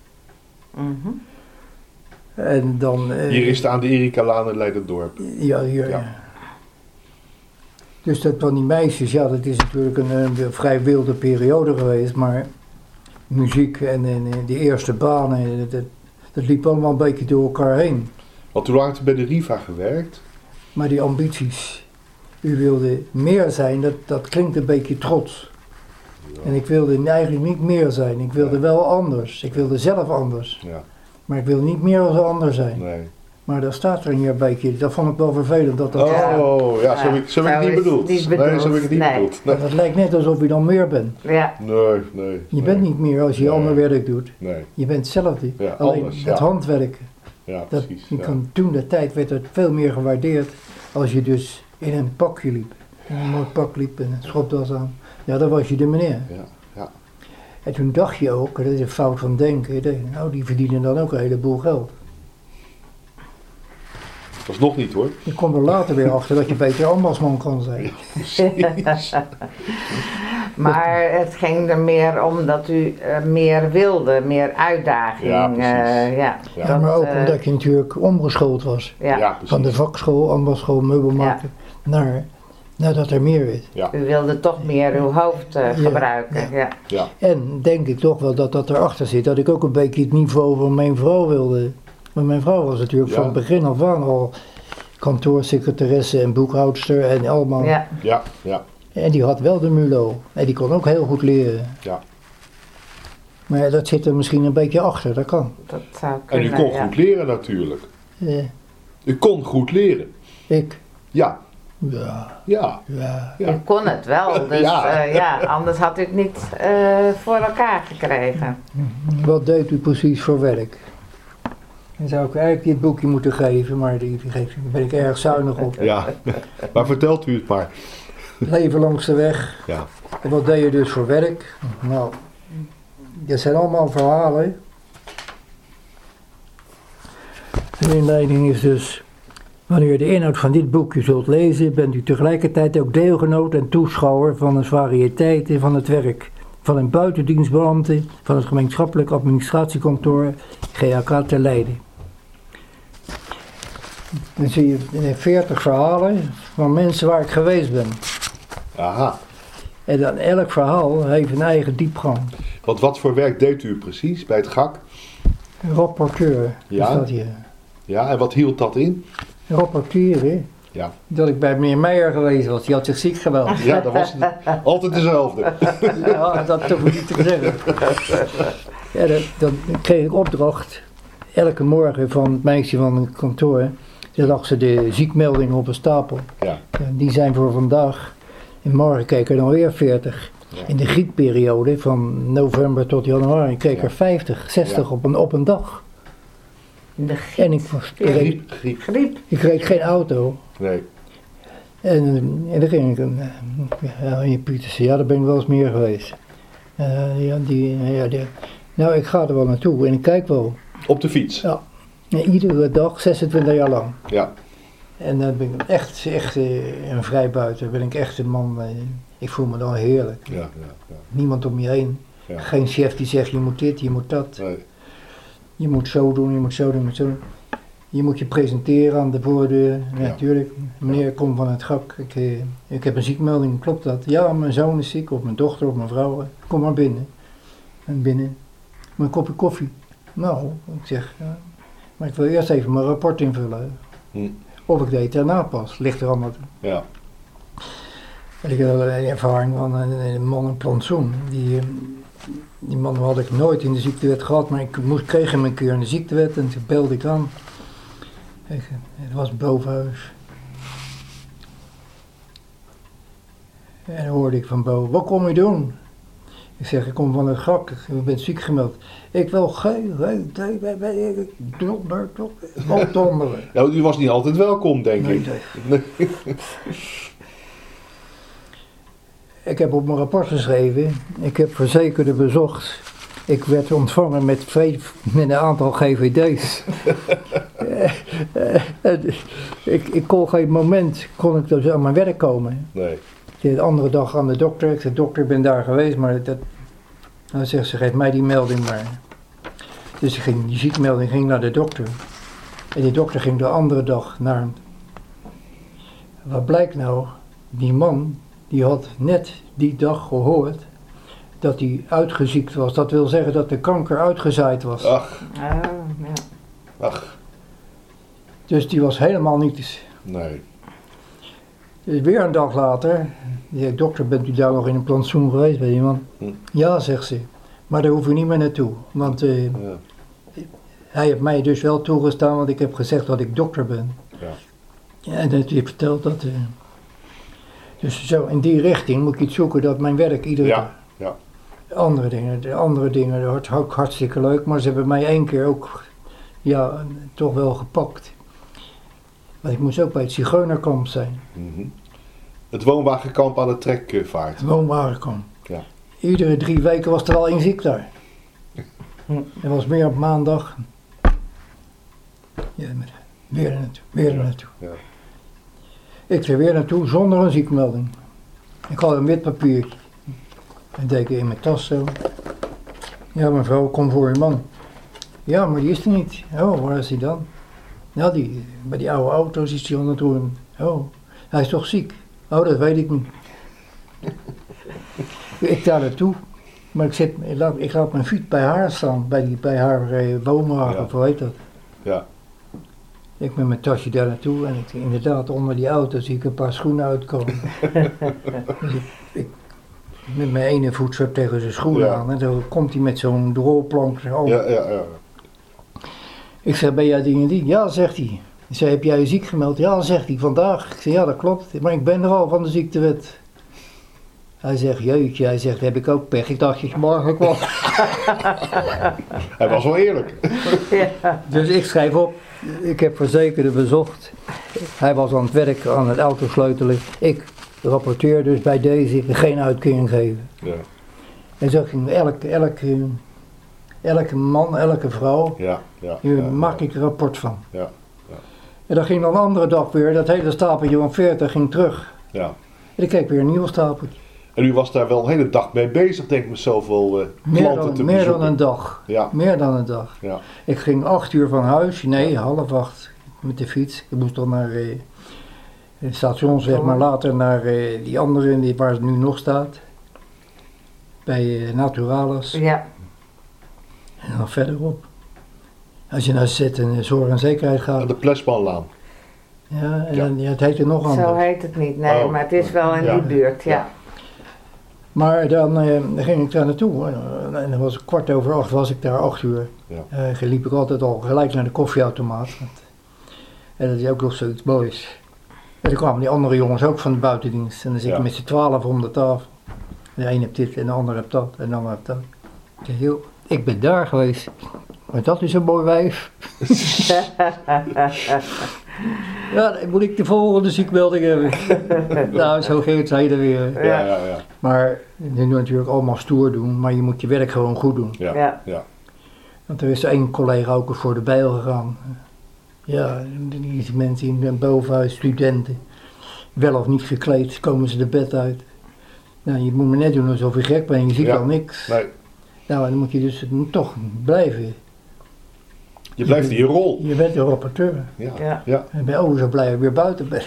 En dan... Hier is het aan de Erikalaan in Leiderdorp. Ja, hier, Ja. ja. Dus dat van die meisjes, ja, dat is natuurlijk een vrij wilde periode geweest. Maar muziek en de eerste banen, dat liep allemaal een beetje door elkaar heen. Want hoe lang heeft u bij de Riva gewerkt? Maar die ambities, u wilde meer zijn, dat klinkt een beetje trots. Ja. En ik wilde eigenlijk niet meer zijn, ik wilde wel anders. Ik wilde zelf anders. Ja. Maar ik wilde niet meer als een ander zijn. Nee. Maar daar staat er hier een beetje, dat vond ik wel vervelend. Dat Oh, ja, zo heb ik het niet bedoeld. Nee, zo heb ik het niet bedoeld. Nee. Het lijkt net alsof je dan meer bent. Ja. Nee. Je bent niet meer als je Nee. ander werk doet. Nee, Je bent hetzelfde. Ja, Alleen anders, het ja. handwerken. ja, Dat, precies. je Ja. kan, toen de tijd werd het veel meer gewaardeerd als je dus in een pakje liep. In een mooi pak liep en een schopdas aan. Ja, dan was je de meneer. Ja. En toen dacht je ook, dat is een fout van denken, nou die verdienen dan ook een heleboel geld. Dat was nog niet hoor. Je komt er later weer achter dat je beter ambachtsman kan zijn. Precies. Maar het ging er meer om dat u meer wilde, meer uitdaging. Ja, precies. Ja, Ja, Ja, maar ook dat, omdat je natuurlijk omgeschoold was. ja. Ja, precies. Van de vakschool, ambachtsschool, meubelmaker, naar dat er meer is. Ja. U wilde toch meer uw hoofd gebruiken. Ja. Ja. En denk ik toch wel dat erachter zit, dat ik ook een beetje het niveau van mijn vrouw wilde. Want mijn vrouw was natuurlijk Ja. van het begin af aan al kantoorsecretaresse en boekhoudster en allemaal. Ja. Ja. En die had wel de MULO. En die kon ook heel goed leren. Ja. Maar dat zit er misschien een beetje achter, dat kan. Dat zou En kunnen, u kon ja. goed leren natuurlijk. Eh, U kon goed leren. ik? Ja. Ja. Ja. U kon het wel, dus Ja. anders had u het niet voor elkaar gekregen. Wat deed u precies voor werk? Dan zou ik eigenlijk dit boekje moeten geven, maar daar ben ik erg zuinig op. Ja. Maar vertelt u het maar. Leven langs de weg. Ja. En wat deed je dus voor werk? Nou, dat zijn allemaal verhalen. De inleiding is dus: wanneer u de inhoud van dit boekje zult lezen, bent u tegelijkertijd ook deelgenoot en toeschouwer van een variëteit van het werk. Van een buitendienstbeambte van het gemeenschappelijk administratiekantoor GAK te Leiden. Dan zie je 40 verhalen van mensen waar ik geweest ben. Aha. En dan elk verhaal heeft een eigen diepgang. Want wat voor werk deed u precies bij het GAK? Rapporteur Ja. is dat hier. Ja, en wat hield dat in? Rapporteren, Ja. dat ik bij meneer Meijer geweest was, die had zich ziek gemeld. Ja, dat was altijd dezelfde. Ja, dat hoef ik niet te zeggen. Ja, dan kreeg ik opdracht, elke morgen van het meisje van het kantoor, daar lag ze de ziekmeldingen op een stapel. Ja. En die zijn voor vandaag. En morgen keek er dan weer 40. Ja. In de griepperiode van november tot januari keek er 50, 60 Ja. op een dag. De En ik reed Griep. griep. geen auto. Nee. En dan ging ik, in Pietersen, ja, daar ben ik wel eens meer geweest. Nou, ik ga er wel naartoe en ik kijk wel. Op de fiets? Ja. En iedere dag, 26 jaar lang. Ja. En dan ben ik echt een vrijbuiter, ben ik echt een man, ik voel me dan heerlijk. Ja. Niemand om je heen. Ja. Geen chef die zegt je moet dit, je moet dat. Nee. Je moet zo doen, je moet zo doen, je moet zo doen. Je moet je presenteren aan de voordeur. Ja, natuurlijk. Meneer, ik kom van het GAK. Ik heb een ziekmelding, klopt dat? Ja, mijn zoon is ziek, of mijn dochter, of mijn vrouw. Kom maar binnen. En binnen. Een kopje koffie. Nou, ik zeg, maar ik wil eerst even mijn rapport invullen. Of ik deed daarna pas, ligt er allemaal. Ja. Ik heb een ervaring van een man in plantsoen. Die man had ik nooit in de ziektewet gehad, maar ik kreeg hem een keer in de ziektewet en toen belde ik aan. Het was bovenhuis. En dan hoorde ik van boven, wat kom je doen? Ik zeg, ik kom van het GAK, ik ben ziek gemeld. Ik wil geen donderen. Nou, u was niet altijd welkom, denk ik. Nee. Ik heb op mijn rapport geschreven, ik heb verzekerden bezocht. Ik werd ontvangen met een aantal GVD's. Ik kon geen moment dus aan mijn werk komen. Nee. De andere dag aan de dokter. Ik zei, dokter, ik ben daar geweest, maar dan zegt ze, geef mij die melding maar. Dus die ziekmelding ging naar de dokter. En die dokter ging de andere dag naar hem. Wat blijkt nou? Die man, die had net die dag gehoord dat hij uitgeziekt was. Dat wil zeggen dat de kanker uitgezaaid was. Ach. Ja. Ach. Dus die was helemaal niet. Nee. Dus weer een dag later, die zei, dokter, bent u daar nog in een plantsoen geweest bij iemand? Ja, zegt ze. Maar daar hoef je niet meer naartoe. Want hij heeft mij dus wel toegestaan, want ik heb gezegd dat ik dokter ben. Ja. En dat hij vertelt dat. Dus zo in die richting moet je iets zoeken dat mijn werk iedere dag. Ja. De andere dingen, dat was ook hartstikke leuk, maar ze hebben mij 1 keer ook, toch wel gepakt. Want ik moest ook bij het Zigeunerkamp zijn. Het woonwagenkamp aan de trekvaart. Het woonwagenkamp. Ja. Iedere 3 weken was er al 1 ziek daar. Er was meer op maandag. Ja, weer er naartoe. Ja. Ik er weer naartoe zonder een ziekmelding. Ik had een wit papiertje. En deed ik in mijn tas zo. Ja, mevrouw, kom voor uw man. Ja, maar die is er niet. Oh, waar is hij dan? Ja, bij die oude auto's is hij aan het doen. Oh, hij is toch ziek? Oh, dat weet ik niet. Ik daar naartoe. Maar ik laat mijn fiets bij haar staan. Bij haar woonwagen, of hoe heet dat? Ja. Ik met mijn tasje daar naartoe en inderdaad onder die auto zie ik een paar schoenen uitkomen. Dus ik met mijn ene voet zo tegen zijn schoenen aan en dan komt hij met zo'n rolplank. Ja. Ik zeg, ben jij die en die? Ja, zegt hij. Ik zei, heb jij je ziek gemeld? Ja, zegt hij, vandaag. Ik zeg, ja, dat klopt, maar ik ben er al van de ziektewet. Hij zegt, jeetje, hij zegt, heb ik ook pech. Ik dacht dat je morgen kwam. Hij was wel eerlijk. Ja. Dus ik schrijf op, ik heb verzekerden bezocht. Hij was aan het werk, aan het autosleutelen. Ik rapporteer dus bij deze geen uitkering geven. Ja. En zo ging elke man, elke vrouw, maak ik een rapport van. Ja. En dan ging dan een andere dag weer, dat hele stapeltje van 40 ging terug. Ja. En dan kreeg ik weer een nieuw stapeltje. En u was daar wel een hele dag mee bezig, denk ik, met zoveel klanten te bezoeken. Meer dan een dag. Ja. Meer dan een dag. Ja. Ik ging 8 uur van huis, 7:30 met de fiets. Ik moest dan naar het station, zeg maar, later naar die andere waar het nu nog staat. Bij Naturalis. Ja. En dan verderop. Als je naar zet en zorg en zekerheid gaat. De Plesmanlaan. Ja, en dan, het heette nog anders. Zo heet het niet, nee, maar het is wel in die buurt, ja. Maar dan ging ik daar naartoe en dan was 7:15 was ik daar 8 uur. Ja. Liep ik altijd al gelijk naar de koffieautomaat. En dat is ook nog zoiets moois. En dan kwamen die andere jongens ook van de buitendienst. En dan zit je met z'n 12 om de tafel. De een heeft dit en de ander heeft dat en de ander heeft dat. Ik zeg, ik ben daar geweest. Maar dat is een mooi wijf. Ja, dan moet ik de volgende ziekmelding hebben. Nou, zo ging het hij er weer. Ja. Maar je moet natuurlijk allemaal stoer doen, maar je moet je werk gewoon goed doen. Ja. Want er is één collega ook voor de bijl gegaan. Ja, die mensen in het bovenhuis, studenten, wel of niet gekleed, komen ze de bed uit. Nou, je moet maar net doen alsof je gek bent, je ziet al niks. Nee. Nou, dan moet je dus toch blijven. Je blijft in je rol. Je bent een rapporteur. Ja. En ben je zo blij dat je weer buiten bent.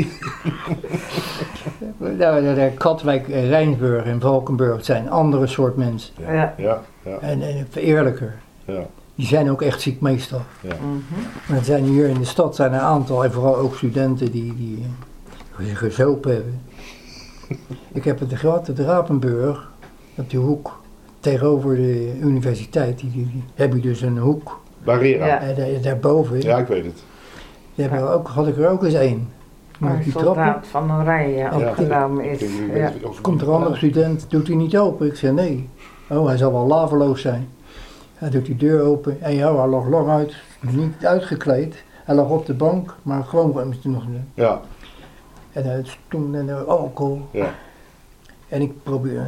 Nou, Katwijk, Rijnsburg en Valkenburg zijn andere soort mensen. Ja. En eerlijker. Ja. Die zijn ook echt ziek meestal. Ja. Maar er zijn hier in de stad zijn er een aantal, en vooral ook studenten die gezopen hebben. Ik heb het gehad, de Rapenburg, op die hoek, tegenover de universiteit, die heb je dus een hoek. Barrera. Ja. Daarboven. Ja, ik weet het. Had ik er ook eens één. Maar Die soldaat van een rij opgenomen is. Ja. Komt er een andere student, doet hij niet open? Ik zeg nee. Oh, hij zal wel laveloos zijn. Hij doet die deur open en ja, hij lag lang uit, niet uitgekleed. Hij lag op de bank, maar gewoon nog. Ja. En toen alcohol. Ja. En ik probeer.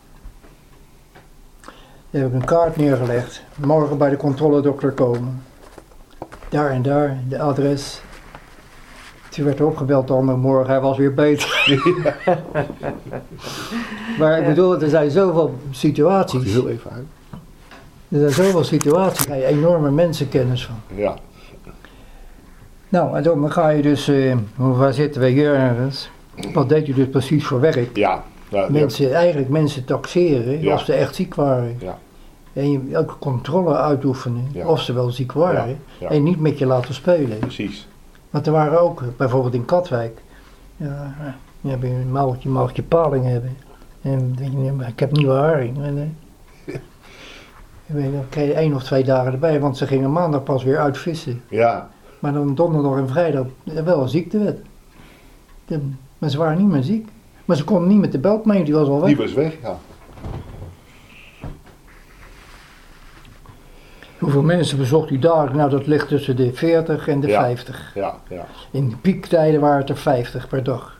Dan heb ik een kaart neergelegd. Morgen bij de controledokter komen. Daar en daar, de adres. Toen werd er opgebeld de andere morgen, hij was weer beter. Maar ik bedoel, er zijn zoveel situaties. Heel even uit. Er zijn zoveel situaties waar je enorme mensenkennis van. Ja. Nou, en dan ga je dus, waar zitten we hier ergens? Wat deed u dus precies voor werk? Ja. Eigenlijk mensen taxeren of ze echt ziek waren. Ja. En je ook controle uitoefenen of ze wel ziek waren. Ja. En niet met je laten spelen. Precies. Want er waren ook, bijvoorbeeld in Katwijk, je hebt een maaltje paling hebben. En ik heb nieuwe haring. En, dan kreeg je 1 of 2 dagen erbij, want ze gingen maandag pas weer uitvissen. Ja. Maar dan donderdag en vrijdag wel een ziektewet. Maar ze waren niet meer ziek. Maar ze konden niet met de boot mee, die was al weg. Die was weg, ja. Hoeveel mensen bezocht u dagelijks? Nou, dat ligt tussen de 40 en de 50. Ja. In de piektijden waren het er 50 per dag.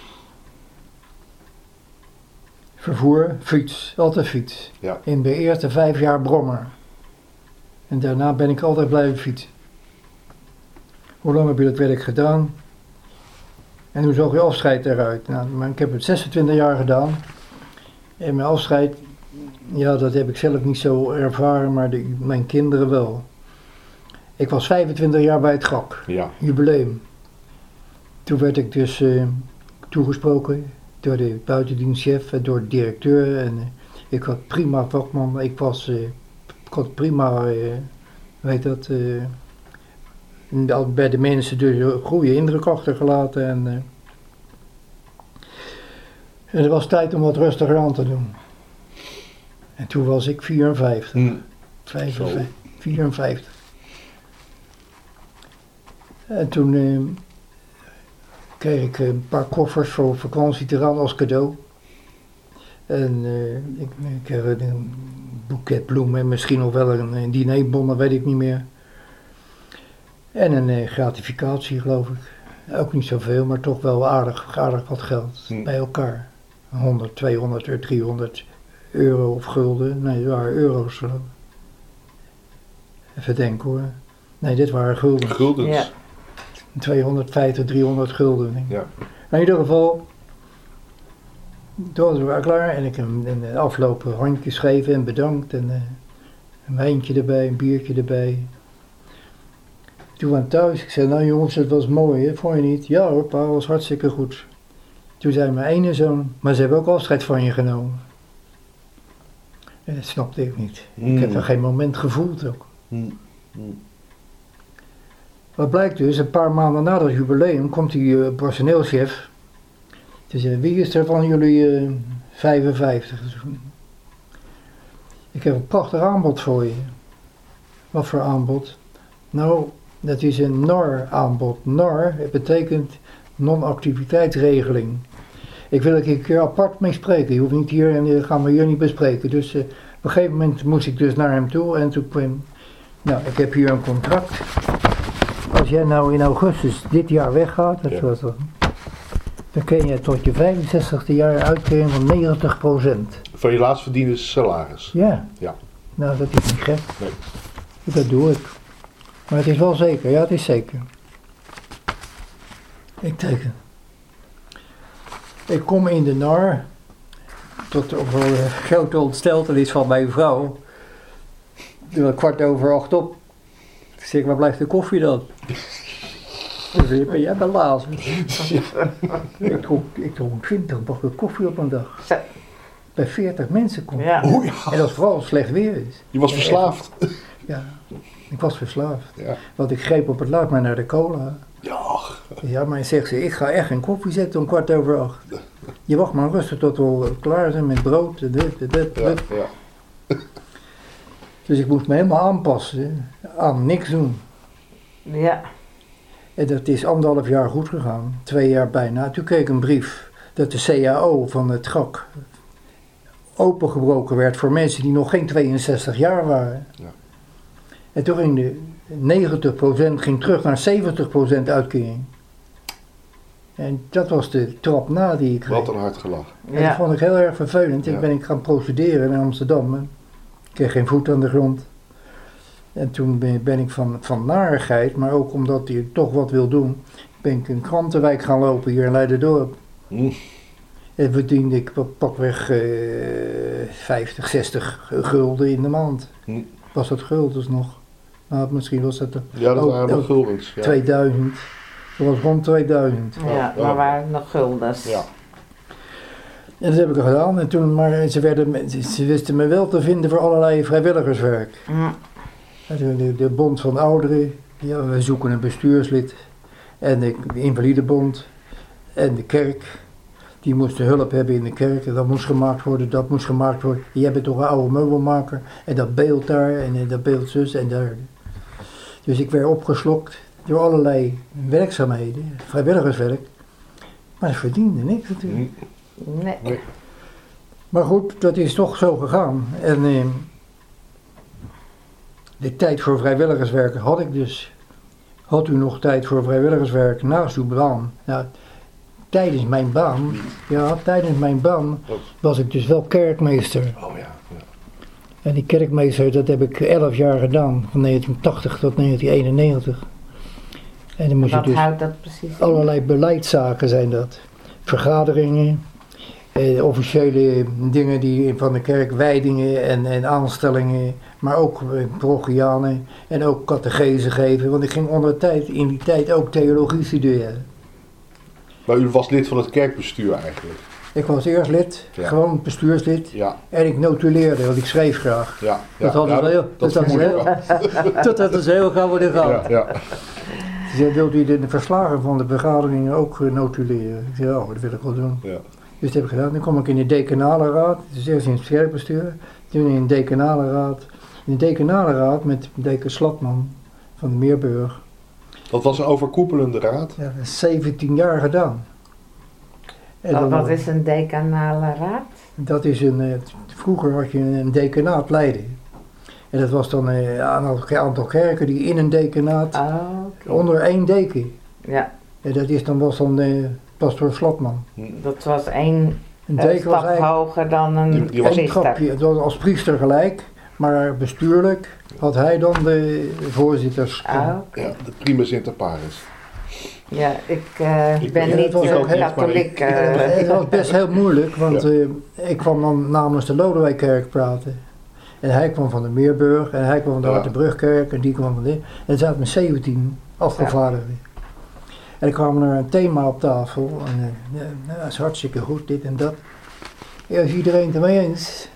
Vervoer, fiets, altijd fiets. Ja. In de eerste 5 jaar brommer. En daarna ben ik altijd blijven fietsen. Hoe lang heb je dat werk gedaan? En hoe zag je afscheid eruit? Nou, maar ik heb het 26 jaar gedaan. En mijn afscheid, ja, dat heb ik zelf niet zo ervaren, maar mijn kinderen wel. Ik was 25 jaar bij het GAK, jubileum. Toen werd ik dus toegesproken door de buitendienstchef en door de directeur. En ik had prima vakman, ik had prima, bij de mensen dus een goede indruk achtergelaten. En het was tijd om wat rustiger aan te doen. En toen was ik 54. 54. En toen kreeg ik een paar koffers voor vakantieterrein als cadeau. En ik kreeg een boeket bloemen en misschien nog wel een dinerbon, dat weet ik niet meer. En een gratificatie, geloof ik. Ook niet zoveel, maar toch wel aardig wat geld bij elkaar. 100, 200, 300 euro of gulden. Nee, dit waren euro's, geloof ik. Even denken hoor. Nee, dit waren guldens. Guldens. Ja. 250, 300 gulden. Ja. In ieder geval, toen was we klaar en ik hem in de afloop handjes geven en bedankt. En een wijntje erbij, een biertje erbij. Toen waren we thuis, ik zei, nou jongens, het was mooi, hè? Vond je niet? Ja hoor, pa, was hartstikke goed. Toen zei mijn ene zoon, maar ze hebben ook afscheid van je genomen. En dat snapte ik niet. Ik heb er geen moment gevoeld ook. Wat blijkt dus, een paar maanden na dat jubileum komt die personeelschef. Ze zei, wie is er van jullie 55? Ik heb een prachtig aanbod voor je. Wat voor aanbod? Nou, dat is een NAR-aanbod. NAR betekent non-activiteitsregeling. Ik wil dat ik een keer apart mee spreken. Je hoeft niet hier en dat gaan we hier niet bespreken. Dus op een gegeven moment moest ik dus naar hem toe en toen kwam... Nou, ik heb hier een contract. als jij nou in augustus dit jaar weggaat, dan kun je tot je 65e jaar uitkering van 90%. Van je laatst verdiende salaris. Ja. Ja. Nou, dat is niet gek. Nee. Dat doe ik. Maar het is wel zeker, ja, het is zeker. Ik teken. Ik kom in de nar, tot over grote ontsteltenis van mijn vrouw. Toen was 7:15 op. Ik zeg, waar blijft de koffie dan? Ben jij belazen? Ik dronk 20 bakken koffie op een dag. Bij 40 mensen komt. Ja. Oh ja. En dat is vooral slecht weer is. Je was verslaafd. Ja, ik was verslaafd. Ja. Want ik greep op het laat maar naar de cola. Ja. Ja, maar zegt ze, ik ga echt geen koffie zetten om 7:15. Je wacht maar rustig tot we klaar zijn met brood. Ja. Dus ik moest me helemaal aanpassen aan niks doen. Ja. En dat is 1,5 jaar goed gegaan, 2 jaar bijna. Toen kreeg ik een brief dat de CAO van het GAK opengebroken werd voor mensen die nog geen 62 jaar waren. Ja. En toen ging de 90% ging terug naar 70% uitkering. En dat was de trap na die ik kreeg. Wat een hard gelach. En dat vond ik heel erg vervelend. Ja. Toen ben ik gaan procederen in Amsterdam. Ik kreeg geen voet aan de grond. En toen ben ik van narigheid, maar ook omdat hij toch wat wil doen, ben ik een krantenwijk gaan lopen hier in Leiderdorp. En verdiende ik pakweg 50, 60 gulden in de maand. Was dat guldens nog? Nou, misschien was dat Ja, dat waren nog guldens. Ja. 2000. Dat was rond 2000. Ja, maar waren het nog guldens. Ja. En dat heb ik gedaan. En toen, maar ze wisten me wel te vinden voor allerlei vrijwilligerswerk. De Bond van Ouderen, ja, we zoeken een bestuurslid. En de Invalidebond. En de kerk. Die moesten hulp hebben in de kerk. En dat moest gemaakt worden, dat moest gemaakt worden. Jij bent toch een oude meubelmaker. En dat beeld daar, en dat beeld zus en daar. Dus ik werd opgeslokt door allerlei werkzaamheden, vrijwilligerswerk. Maar ik verdiende niks natuurlijk. Nee. Maar goed, dat is toch zo gegaan. En de tijd voor vrijwilligerswerk had ik dus. Had u nog tijd voor vrijwilligerswerk naast uw baan? Nou, tijdens mijn baan was ik dus wel kerkmeester. Oh ja. En die kerkmeester, dat heb ik 11 jaar gedaan, van 1980 tot 1991. En dan moest je Wat dus houdt dat precies in? allerlei beleidszaken zijn dat. Vergaderingen, officiële dingen die van de kerk, wijdingen en aanstellingen, maar ook parochianen en ook catechese geven. Want ik ging in die tijd ook theologie studeren. Maar u was lid van het kerkbestuur eigenlijk? Ik was eerst lid, gewoon bestuurslid. Ja. En ik notuleerde, want ik schreef graag. Ja. Dat had dus heel gauw worden gehad. Ja. Ze zei, wilt u de verslagen van de vergaderingen ook notuleren? Ik zei, dat wil ik wel doen. Ja. Dus dat heb ik gedaan. Dan kom ik in de dekenalenraad, dus eerst in het kerkbestuur, toen in de dekenalenraad. In de dekenalenraad met deken Slatman van de Meerburg. Dat was een overkoepelende raad? Ja, 17 jaar gedaan. En Wat is een decanale raad? Dat is vroeger had je een dekenaat leiden. En dat was dan een aantal kerken die in een dekenaat onder één deken. Ja. En was dan pastoor Slatman. Dat was één deken stap hoger dan een priester. Het was als priester gelijk, maar bestuurlijk had hij dan de voorzitters. Ja, de primus inter pares. Ja, ik ben niet katholiek. Het was best heel moeilijk, want ik kwam dan namens de Lodewijkkerk praten. En hij kwam van de Meerburg en hij kwam van de Hartenbrugkerk en die kwam van dit. En er zaten met 17 afgevaardigden. En er kwam er een thema op tafel en dat is hartstikke goed, dit en dat. Ja, is iedereen het ermee eens?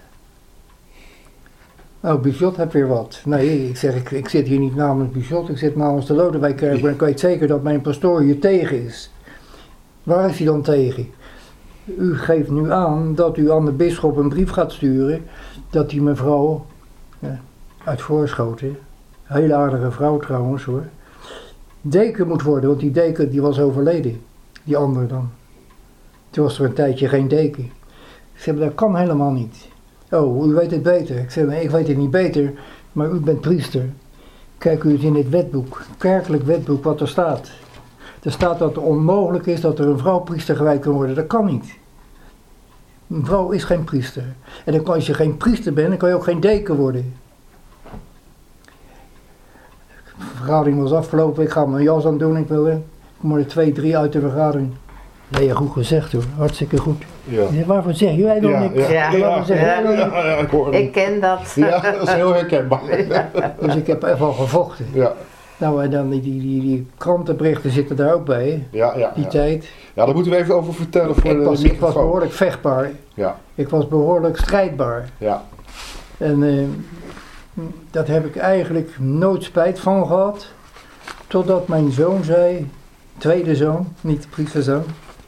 Nou, Bijot heb weer wat. Nee, ik zeg, ik zit hier niet namens Bijot, ik zit namens de Lodewijkkerk, maar ik weet zeker dat mijn pastoor hier tegen is. Waar is hij dan tegen? U geeft nu aan dat u aan de bisschop een brief gaat sturen, dat die mevrouw, uit Voorschoten, hele aardige vrouw trouwens hoor, deken moet worden, want die deken die was overleden, die andere dan. Toen was er een tijdje geen deken. Ik zei, dat kan helemaal niet. Oh, u weet het beter. Ik zei, nee, ik weet het niet beter, maar u bent priester. Kijk u eens in het wetboek, kerkelijk wetboek, wat er staat. Er staat dat het onmogelijk is dat er een vrouw priester gewijd kan worden. Dat kan niet. Een vrouw is geen priester. En dan als je geen priester bent, dan kan je ook geen deken worden. De vergadering was afgelopen, ik ga mijn jas aan doen, ik moet er 2, 3 uit de vergadering. Nee, goed gezegd hoor, hartstikke goed. Ja. Waarvoor zeg jij dan niks? Ja. Ik hoor het. Ik ken dat. Ja, dat is heel herkenbaar. Dus ik heb even al gevochten. Ja. Nou, en dan die krantenberichten zitten daar ook bij, die tijd. Ja, daar moeten we even over vertellen voor de Ik was microfoon. behoorlijk vechtbaar. Ja, Ik was behoorlijk strijdbaar. ja. En dat heb ik eigenlijk nooit spijt van gehad. Totdat mijn zoon zei, tweede zoon, niet de priesterzoon.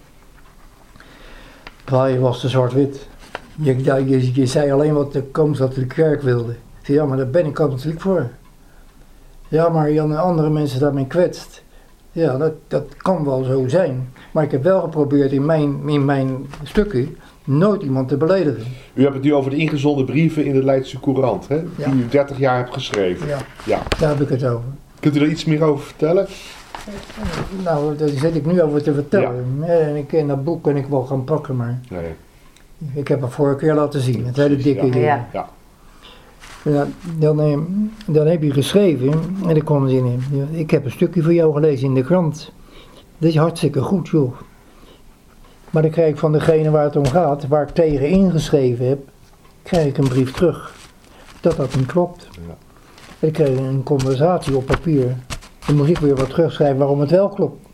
Pa, je was te zwart-wit. Je zei alleen wat de Rooms-Katholieke Kerk wilde. Ik zei, ja, maar daar ben ik katholiek voor. Ja, maar je andere mensen daarmee kwetst. Ja, dat kan wel zo zijn. Maar ik heb wel geprobeerd in mijn stukken nooit iemand te beledigen. U hebt het nu over de ingezonden brieven in de Leidse Courant, hè? Ja. Die u 30 jaar hebt geschreven. Ja, Ja. daar heb ik het over. Kunt u er iets meer over vertellen? Nou, daar zit ik nu over te vertellen. Ja. En ik ken dat boek kan ik wel gaan pakken, maar Nee. ik heb het vorige keer laten zien. Het hele dikke ding. Ja. Ja. Ja, dan heb je geschreven, en er kwam zin in. Ja, ik heb een stukje voor jou gelezen in de krant. Dat is hartstikke goed, joh. Maar dan krijg ik van degene waar het om gaat, waar ik tegen ingeschreven heb, krijg ik een brief terug. Dat niet klopt. Ja. Ik kreeg een conversatie op papier. Dan moest ik weer wat terugschrijven waarom het wel klopt.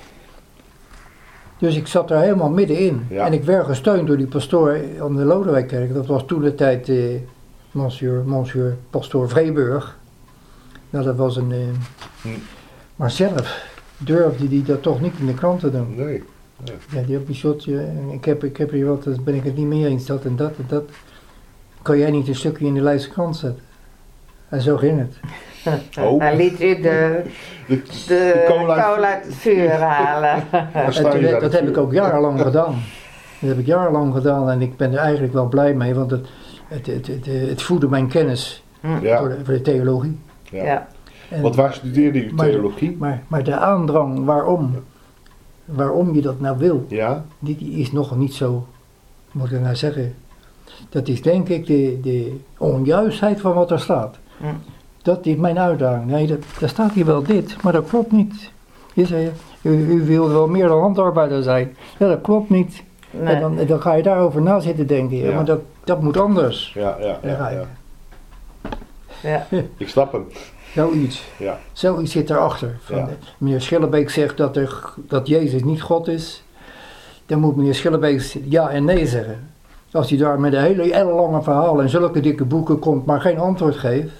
Dus ik zat er helemaal middenin. Ja. En ik werd gesteund door die pastoor aan de Lodewijkkerk. Dat was toen de tijd monsieur pastoor Vreeburg. Nou, dat was een... Maar zelf durfde die dat toch niet in de krant te doen. Nee. Ja, die Bichot, ik heb hier wat, daar ben ik het niet mee eens, dat en dat en dat. Kan jij niet een stukje in de Leidse krant zetten? En zo ging het. Oh. Hij liet u de kool uit het vuur halen. Daar sta je bij Dat heb ik ook jarenlang gedaan. Dat heb ik jarenlang gedaan en ik ben er eigenlijk wel blij mee, want het voedde mijn kennis Ja. voor de theologie. Ja. Ja. En, Want waar studeerde u theologie? maar de aandrang waarom je dat nou wil, Ja. die is nog niet zo, moet ik nou zeggen. Dat is denk ik de onjuistheid van wat er staat. Dat is mijn uitdaging. Nee, daar staat hier wel dit, maar dat klopt niet. Je zei, u wil wel meer dan handarbeider zijn. Ja, dat klopt niet. Nee. En dan ga je daarover na zitten denken. Ja. Ja. Maar dat moet anders. Ja. Dan ga je. Ja. Ik snap hem. Zoiets. Ja. Zoiets zit erachter. Ja. Meneer Schillebeek zegt dat Jezus niet God is. Dan moet meneer Schillebeek ja en nee zeggen. Als hij daar met een hele lange verhaal en zulke dikke boeken komt, maar geen antwoord geeft,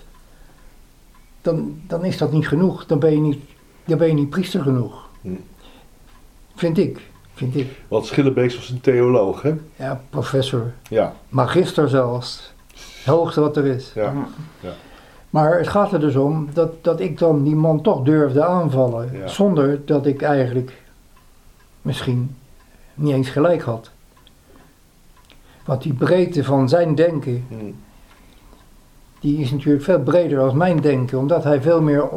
dan is dat niet genoeg. Dan ben je niet priester genoeg. Vind ik. Want Schillebeek was een theoloog, hè? Ja, professor. Ja. Magister zelfs. Het hoogste wat er is. Ja. Maar het gaat er dus om dat ik dan die man toch durfde aanvallen. Ja. Zonder dat ik eigenlijk misschien niet eens gelijk had. Want die breedte van zijn denken, die is natuurlijk veel breder dan mijn denken. Omdat hij veel meer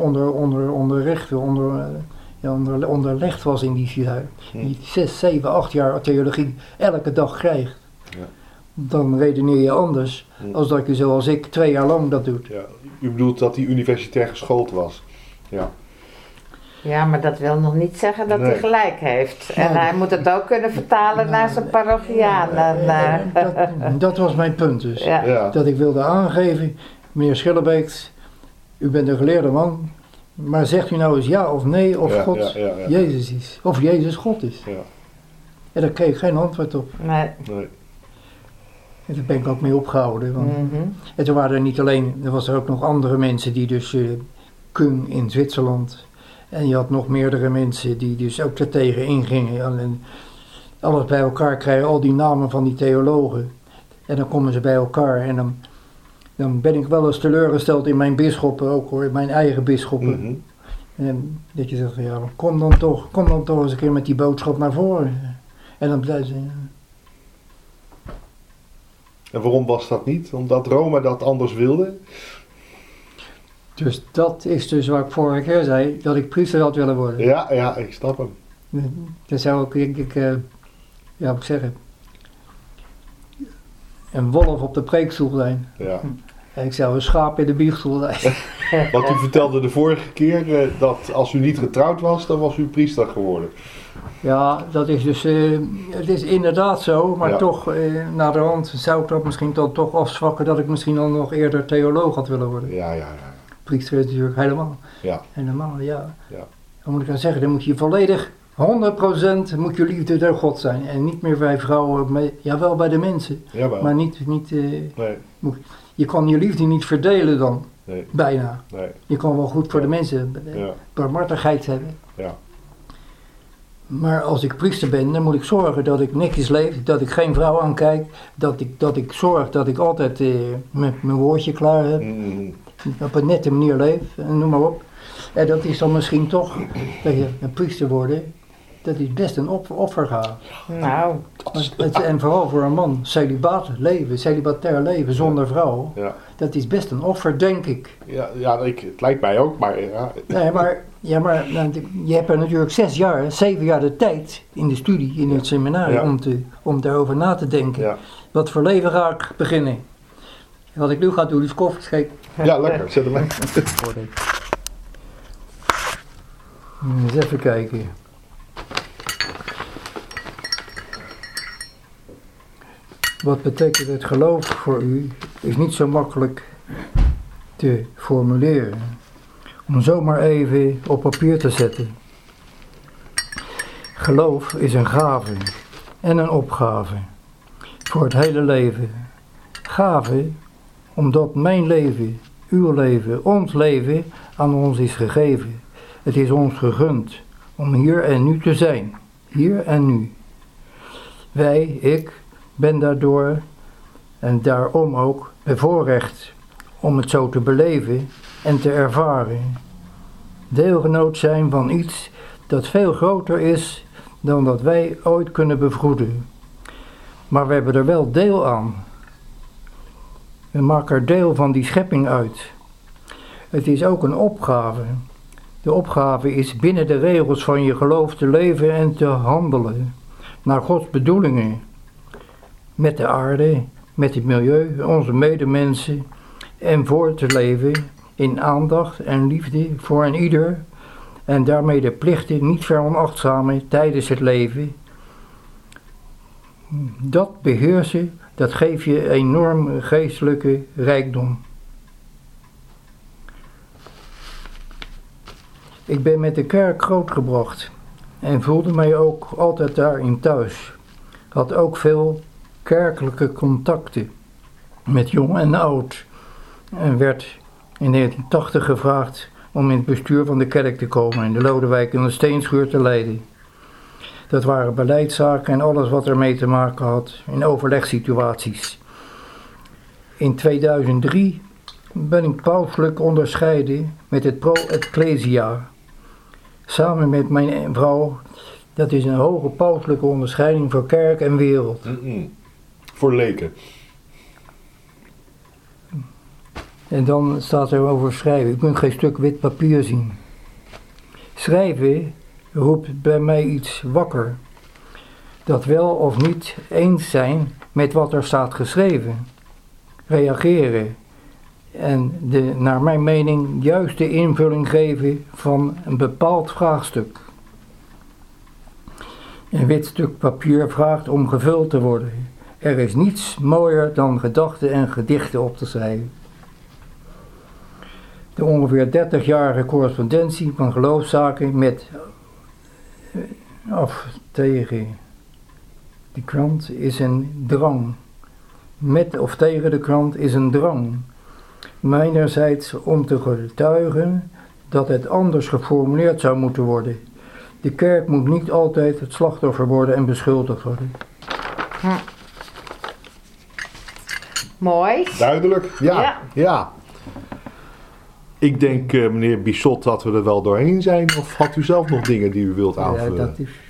onderlegd was in die die 6, 7, 8 jaar theologie elke dag krijgt. Ja. Dan redeneer je anders als dat je zoals ik 2 jaar lang dat doet. Ja. U bedoelt dat hij universitair geschoold was? Ja. Ja, maar dat wil nog niet zeggen dat hij gelijk heeft. En hij moet het ook kunnen vertalen naar zijn parochianen. Dat was mijn punt dus. Ja. Ja. Dat ik wilde aangeven, meneer Schillebeek, u bent een geleerde man, maar zegt u nou eens ja of nee of God Jezus is, of Jezus God is. Ja. En daar kreeg ik geen antwoord op. Nee. En daar ben ik ook mee opgehouden. Want en toen waren er niet alleen, er was er ook nog andere mensen die dus Kung in Zwitserland. En je had nog meerdere mensen die dus ook er tegen ingingen. En alles bij elkaar krijgen, al die namen van die theologen. En dan komen ze bij elkaar en dan ben ik wel eens teleurgesteld in mijn bisschoppen ook hoor, mijn eigen bisschoppen. En dat je zegt, ja, kom dan toch eens een keer met die boodschap naar voren. En dan blijven ze... En waarom was dat niet? Omdat Rome dat anders wilde? Dus dat is dus wat ik vorige keer zei, dat ik priester had willen worden. Ja, ik snap hem. Dat zou ook, denk ik, ja, moet ik zeggen, een wolf op de preekstoel zijn. Ja. En ik zou een schaap in de biechtstoel zijn. Want u vertelde de vorige keer dat als u niet getrouwd was, dan was u priester geworden. Ja, dat is dus, het is inderdaad zo, maar toch, naderhand zou ik dat misschien dan toch afzwakken dat ik misschien dan nog eerder theoloog had willen worden. Ja. Priester is natuurlijk helemaal. Ja. Helemaal, ja. Ja. Dan moet ik dan zeggen, dan moet je volledig, 100% moet je liefde door God zijn. En niet meer bij vrouwen, ja wel bij de mensen, Jawel. maar niet Nee. je kan je liefde niet verdelen dan, Nee. bijna. Nee. Je kan wel goed voor de mensen, Ja. barmhartigheid hebben. Ja. Maar als ik priester ben, dan moet ik zorgen dat ik netjes leef, dat ik geen vrouw aankijk, dat ik zorg dat ik altijd met mijn woordje klaar heb, op een nette manier leef, en noem maar op. En dat is dan misschien toch, dat je een priester worden, dat is best een offergave. Nou, En vooral voor een man, celibatair leven zonder vrouw, Ja. dat is best een offer, denk ik. Ja, het lijkt mij ook, maar ja. Nee, maar je hebt er natuurlijk 7 jaar de tijd in de studie, in het seminarie, om daarover na te denken. Ja. Wat voor leven ga ik beginnen? Wat ik nu ga doen is koffie schenken. Ja, lekker, zet hem mee. Eens even kijken. Wat betekent het geloof voor u is niet zo makkelijk te formuleren. Om zomaar even op papier te zetten. Geloof is een gave en een opgave voor het hele leven. Gave omdat mijn leven, uw leven, ons leven aan ons is gegeven. Het is ons gegund om hier en nu te zijn. Hier en nu. Wij, ik, ben daardoor en daarom ook bevoorrecht om het zo te beleven en te ervaren. Deelgenoot zijn van iets dat veel groter is dan dat wij ooit kunnen bevroeden. Maar we hebben er wel deel aan. We maken er deel van die schepping uit. Het is ook een opgave. De opgave is binnen de regels van je geloof te leven en te handelen naar Gods bedoelingen. Met de aarde, met het milieu, onze medemensen en voor te leven in aandacht en liefde voor een ieder en daarmee de plichten niet veronachtzamen tijdens het leven. Dat beheersen, dat geeft je enorm geestelijke rijkdom. Ik ben met de kerk grootgebracht en voelde mij ook altijd daarin thuis. Had ook veel kerkelijke contacten met jong en oud en werd in 1980 gevraagd om in het bestuur van de kerk te komen en de Lodewijk en de Steenschuur te leiden. Dat waren beleidszaken en alles wat ermee te maken had in overlegssituaties. In 2003 ben ik pauselijk onderscheiden met het Pro Ecclesia. Samen met mijn vrouw, dat is een hoge pauselijke onderscheiding voor kerk en wereld. Voor leken. En dan staat er over schrijven. U kunt geen stuk wit papier zien. Schrijven roept bij mij iets wakker. Dat wel of niet eens zijn met wat er staat geschreven. Reageren. En de, naar mijn mening, juiste invulling geven van een bepaald vraagstuk. Een wit stuk papier vraagt om gevuld te worden. Er is niets mooier dan gedachten en gedichten op te schrijven. De ongeveer 30-jarige correspondentie van geloofszaken met af tegen de krant is een drang. Met of tegen de krant is een drang. Mijnerzijds om te getuigen dat het anders geformuleerd zou moeten worden. De kerk moet niet altijd het slachtoffer worden en beschuldigd worden. Mooi. Duidelijk? Ja. Ik denk, meneer Bissot, dat we er wel doorheen zijn. Of had u zelf nog dingen die u wilt aanvullen? Ja, dat is